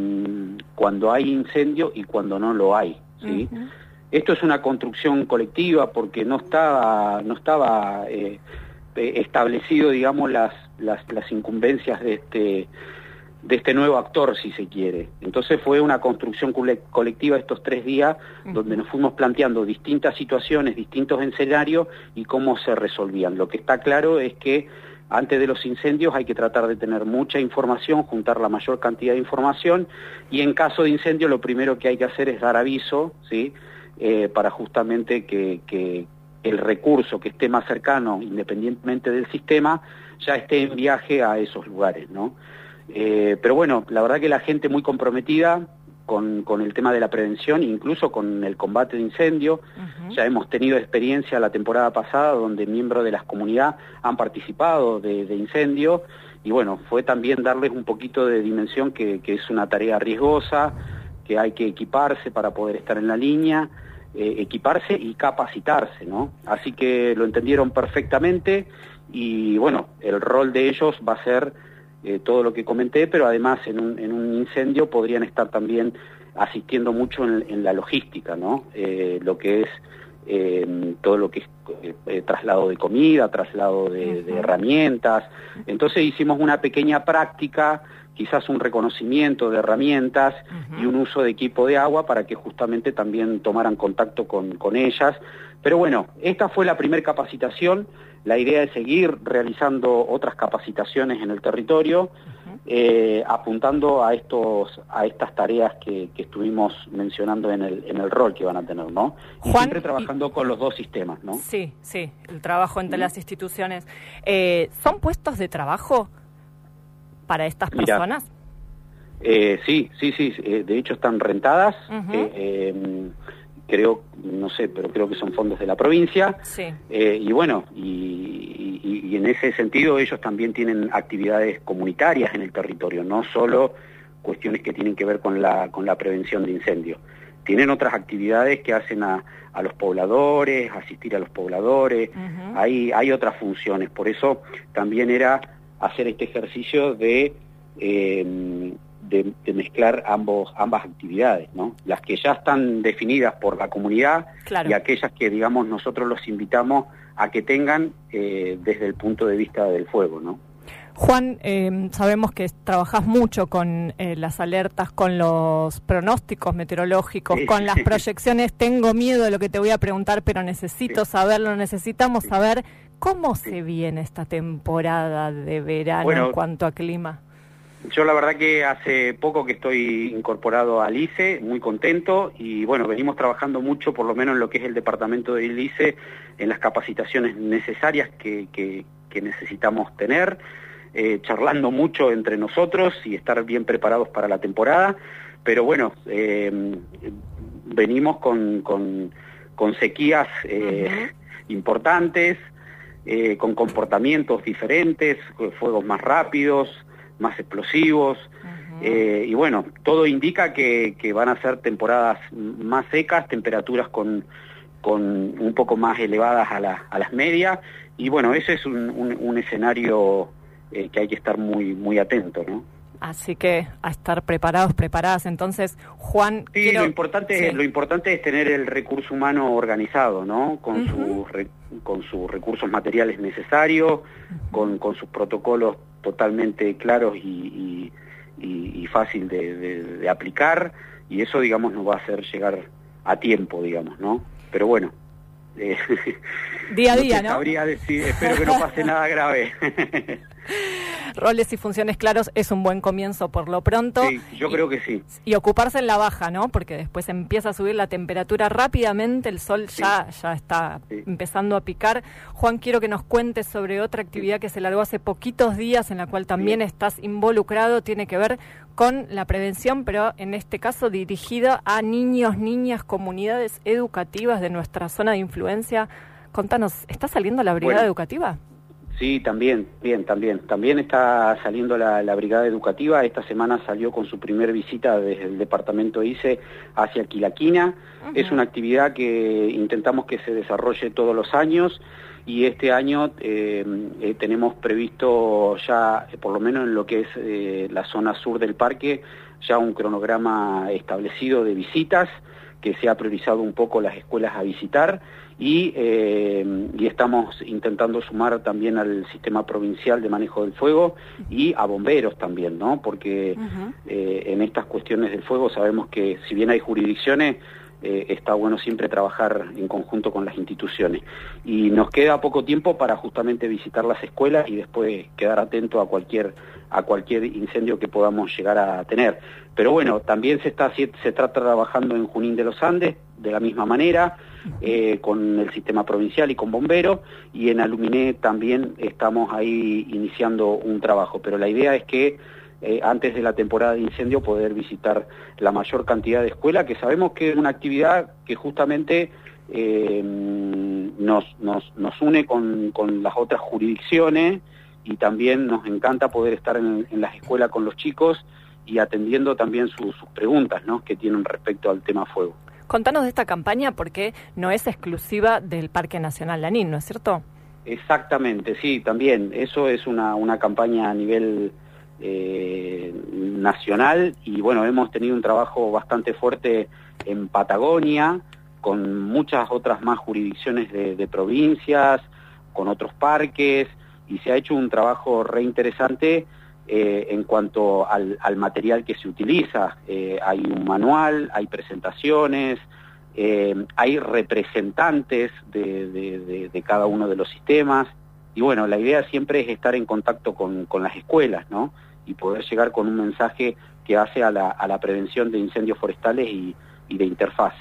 Speaker 9: eh, cuando hay incendio y cuando no lo hay, ¿sí? Uh-huh. Esto es una construcción colectiva porque no estaba, no estaba eh, establecido, digamos, las, las, las incumbencias de este, de este nuevo actor, si se quiere. Entonces fue una construcción colectiva estos tres días, uh-huh. donde nos fuimos planteando distintas situaciones, distintos escenarios y cómo se resolvían. Lo que está claro es que antes de los incendios hay que tratar de tener mucha información, juntar la mayor cantidad de información, y en caso de incendio lo primero que hay que hacer es dar aviso, ¿sí? Eh, para justamente que, que el recurso que esté más cercano, independientemente del sistema, ya esté en viaje a esos lugares, ¿no? Eh, pero bueno, la verdad que la gente muy comprometida con, con el tema de la prevención, incluso con el combate de incendio. Uh-huh. Ya hemos tenido experiencia la temporada pasada donde miembros de las comunidades han participado de, de incendio, y bueno, fue también darles un poquito de dimensión que, que es una tarea riesgosa, que hay que equiparse para poder estar en la línea, eh, equiparse y capacitarse, ¿no? Así que lo entendieron perfectamente, y bueno, el rol de ellos va a ser eh, todo lo que comenté, pero además en un, en un incendio podrían estar también asistiendo mucho en, en la logística, ¿no? Eh, lo que es eh, todo lo que es eh, traslado de comida, traslado de, de herramientas. Entonces hicimos una pequeña práctica, quizás un reconocimiento de herramientas uh-huh. y un uso de equipo de agua para que justamente también tomaran contacto con, con ellas. Pero bueno, esta fue la primera capacitación. La idea es seguir realizando otras capacitaciones en el territorio, uh-huh. eh, apuntando a estos a estas tareas que, que estuvimos mencionando en el en el rol que van a tener, ¿no? Y
Speaker 3: Juan,
Speaker 9: siempre trabajando y... con los dos sistemas, ¿no?
Speaker 3: Sí, sí, el trabajo entre uh-huh. las instituciones. Eh, ¿Son puestos de trabajo para estas personas?
Speaker 9: Mira, eh, sí, sí, sí, eh, de hecho están rentadas, uh-huh. eh, eh, creo, no sé, pero creo que son fondos de la provincia,
Speaker 3: sí.
Speaker 9: eh, y bueno, y, y, y en ese sentido ellos también tienen actividades comunitarias en el territorio, no solo cuestiones que tienen que ver con la, con la prevención de incendios. Tienen otras actividades que hacen a, a los pobladores, asistir a los pobladores, uh-huh. hay, hay otras funciones, por eso también era hacer este ejercicio de, eh, de, de mezclar ambos, ambas actividades, ¿no? Las que ya están definidas por la comunidad, claro. y aquellas que, digamos, nosotros los invitamos a que tengan eh, desde el punto de vista del fuego, ¿no?
Speaker 3: Juan, eh, sabemos que trabajás mucho con eh, las alertas, con los pronósticos meteorológicos, sí. con las proyecciones. Tengo miedo de lo que te voy a preguntar, pero necesito sí. saberlo, necesitamos sí. saber cómo sí. se viene esta temporada de verano bueno, en cuanto a clima.
Speaker 9: Yo la verdad que hace poco que estoy incorporado al I C E, muy contento, y bueno, venimos trabajando mucho, por lo menos en lo que es el departamento del I C E, en las capacitaciones necesarias que, que, que necesitamos tener. Eh, charlando mucho entre nosotros y estar bien preparados para la temporada, pero bueno, eh, venimos con, con, con sequías eh, uh-huh. importantes, eh, con comportamientos diferentes, fuegos más rápidos, más explosivos, uh-huh. eh, y bueno, todo indica que, que van a ser temporadas más secas, temperaturas con, con un poco más elevadas a, la, a las medias, y bueno, ese es un, un, un escenario Eh, que hay que estar muy muy atento, ¿no?
Speaker 3: Así que a estar preparados, preparadas. Entonces, Juan,
Speaker 9: sí,
Speaker 3: quiero...
Speaker 9: lo importante
Speaker 3: sí.
Speaker 9: es, lo importante es tener el recurso humano organizado, ¿no? Con
Speaker 3: uh-huh.
Speaker 9: sus re, con sus recursos materiales necesarios, uh-huh. con, con sus protocolos totalmente claros y, y, y, y fácil de, de, de aplicar, y eso, digamos, nos va a hacer llegar a tiempo, digamos, ¿no? Pero bueno. Eh,
Speaker 3: día a día,
Speaker 9: no
Speaker 3: ¿no?
Speaker 9: Sabría decir, espero que no pase nada grave.
Speaker 3: Roles y funciones claros es un buen comienzo por lo pronto.
Speaker 9: Sí, yo
Speaker 3: y,
Speaker 9: creo que sí.
Speaker 3: Y ocuparse en la baja, ¿no? Porque después empieza a subir la temperatura rápidamente, el sol sí. ya, ya está sí. empezando a picar. Juan, quiero que nos cuentes sobre otra actividad que se largó hace poquitos días, en la cual también sí. estás involucrado, tiene que ver con la prevención, pero en este caso dirigida a niños, niñas, comunidades educativas de nuestra zona de influencia. Contanos, ¿está saliendo la brigada bueno, educativa?
Speaker 9: Sí, también, bien, también. También está saliendo la, la brigada educativa. Esta semana salió con su primer visita desde el departamento I C E hacia Quilaquina. Uh-huh. Es una actividad que intentamos que se desarrolle todos los años y este año eh, eh, tenemos previsto ya, eh, por lo menos en lo que es eh, la zona sur del parque, ya un cronograma establecido de visitas, que se ha priorizado un poco las escuelas a visitar y, eh, y estamos intentando sumar también al sistema provincial de manejo del fuego y a bomberos también, ¿no? Porque uh-huh. eh, en estas cuestiones del fuego sabemos que si bien hay jurisdicciones, eh, está bueno siempre trabajar en conjunto con las instituciones. Y nos queda poco tiempo para justamente visitar las escuelas y después quedar atento a cualquier a cualquier incendio que podamos llegar a tener. Pero bueno, también se está se está trabajando en Junín de los Andes de la misma manera, eh, con el sistema provincial y con bomberos, y en Aluminé también estamos ahí iniciando un trabajo. Pero la idea es que eh, antes de la temporada de incendio poder visitar la mayor cantidad de escuelas, que sabemos que es una actividad que justamente eh, nos, nos, nos une con, con las otras jurisdicciones, y también nos encanta poder estar en, en las escuelas con los chicos y atendiendo también su, sus preguntas, ¿no?, que tienen respecto al tema fuego.
Speaker 3: Contanos de esta campaña porque no es exclusiva del Parque Nacional Lanín, ¿no es cierto?
Speaker 9: Exactamente, sí, también. Eso es una, una campaña a nivel eh, nacional y bueno, hemos tenido un trabajo bastante fuerte en Patagonia, con muchas otras más jurisdicciones de, de provincias, con otros parques, y se ha hecho un trabajo re interesante eh, en cuanto al, al material que se utiliza. Eh, hay un manual, hay presentaciones, eh, hay representantes de, de, de, de cada uno de los sistemas, y bueno, la idea siempre es estar en contacto con, con las escuelas, ¿no?, y poder llegar con un mensaje que hace a la, a la prevención de incendios forestales y, y de interfase.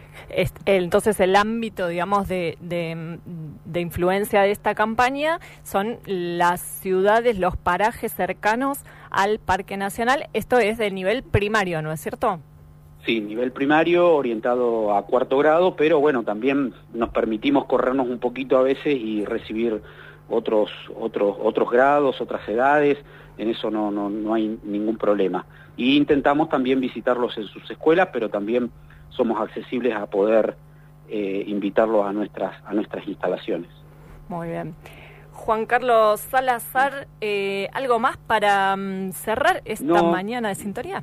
Speaker 3: Entonces el ámbito, digamos, de, de, de influencia de esta campaña son las ciudades, los parajes cercanos al Parque Nacional. Esto es del nivel primario, ¿no es cierto?
Speaker 9: Sí, nivel primario orientado a cuarto grado, pero bueno, también nos permitimos corrernos un poquito a veces y recibir otros otros otros grados, otras edades. En eso no no no hay ningún problema. Y intentamos también visitarlos en sus escuelas, pero también somos accesibles a poder eh, invitarlos a nuestras a nuestras instalaciones.
Speaker 3: Muy bien. Juan Carlos Salazar, eh, ¿algo más para um, cerrar esta no, mañana de Sintonía?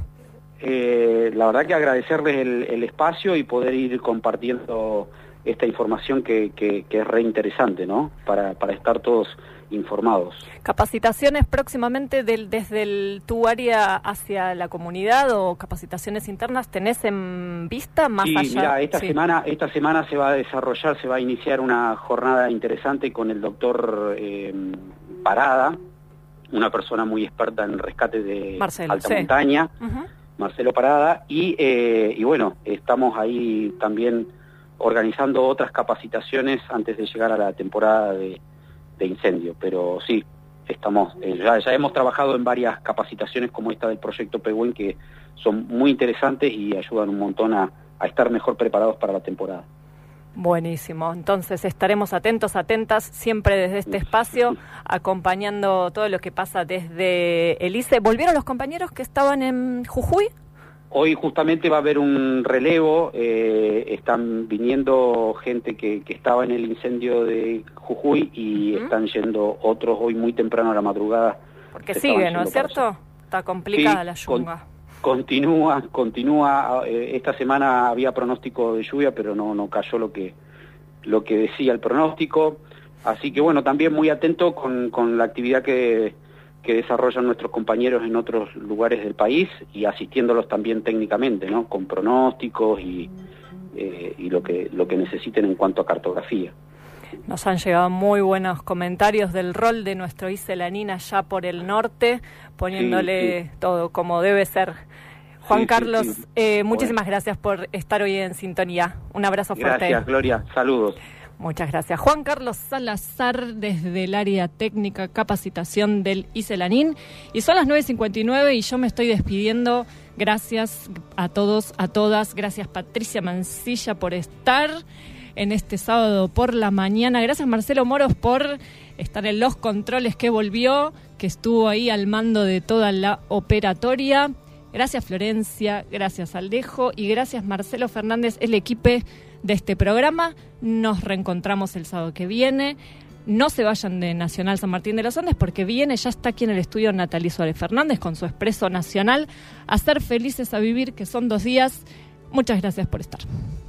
Speaker 9: Eh, la verdad que agradecerles el, el espacio y poder ir compartiendo esta información que, que, que es re interesante, ¿no?, para, para estar todos informados.
Speaker 3: ¿Capacitaciones próximamente del, desde el, tu área hacia la comunidad o capacitaciones internas tenés en vista más
Speaker 9: sí,
Speaker 3: allá?
Speaker 9: Mira, esta
Speaker 3: sí.
Speaker 9: semana esta semana se va a desarrollar, se va a iniciar una jornada interesante con el doctor eh, Parada, una persona muy experta en rescate de
Speaker 3: Marcelo,
Speaker 9: alta
Speaker 3: sí.
Speaker 9: montaña,
Speaker 3: uh-huh.
Speaker 9: Marcelo Parada, y, eh, y bueno, estamos ahí también organizando otras capacitaciones antes de llegar a la temporada de de incendio, pero sí, estamos eh, ya, ya hemos trabajado en varias capacitaciones como esta del proyecto Pehuen, que son muy interesantes y ayudan un montón a, a estar mejor preparados para la temporada.
Speaker 3: Buenísimo, entonces estaremos atentos, atentas, siempre desde este espacio, acompañando todo lo que pasa desde el I C E. ¿Volvieron los compañeros que estaban en Jujuy?
Speaker 9: Hoy justamente va a haber un relevo, eh, están viniendo gente que, que estaba en el incendio de Jujuy y uh-huh. están yendo otros hoy muy temprano a la madrugada.
Speaker 3: Porque sigue, ¿no es cierto? Está complicada sí, la lluvia.
Speaker 9: Con, continúa, continúa. Eh, esta semana había pronóstico de lluvia, pero no, no cayó lo que, lo que decía el pronóstico. Así que bueno, también muy atento con, con la actividad que... que desarrollan nuestros compañeros en otros lugares del país y asistiéndolos también técnicamente, ¿no?, con pronósticos y, eh, y lo que lo que necesiten en cuanto a cartografía.
Speaker 3: Nos han llegado muy buenos comentarios del rol de nuestro I C E Lanín allá por el norte, poniéndole sí, sí. todo como debe ser. Juan sí, Carlos, sí, sí. Eh, muchísimas bueno. gracias por estar hoy en sintonía. Un abrazo fuerte.
Speaker 9: Gracias, Gloria. Saludos.
Speaker 3: Muchas gracias. Juan Carlos Salazar, desde el área técnica capacitación del I C E Lanín. Y son las nueve cincuenta y nueve y yo me estoy despidiendo. Gracias a todos, a todas. Gracias Patricia Mancilla por estar. en este sábado por la mañana. Gracias Marcelo Moros por estar en los controles, que volvió, que estuvo ahí al mando de toda la operatoria. Gracias Florencia, gracias Aldejo y gracias Marcelo Fernández, el equipo de este programa. Nos reencontramos el sábado que viene. No se vayan de Nacional San Martín de los Andes porque viene, ya está aquí en el estudio Natalie Suárez Fernández con su Expreso Nacional. A ser felices, a vivir, que son dos días. Muchas gracias por estar.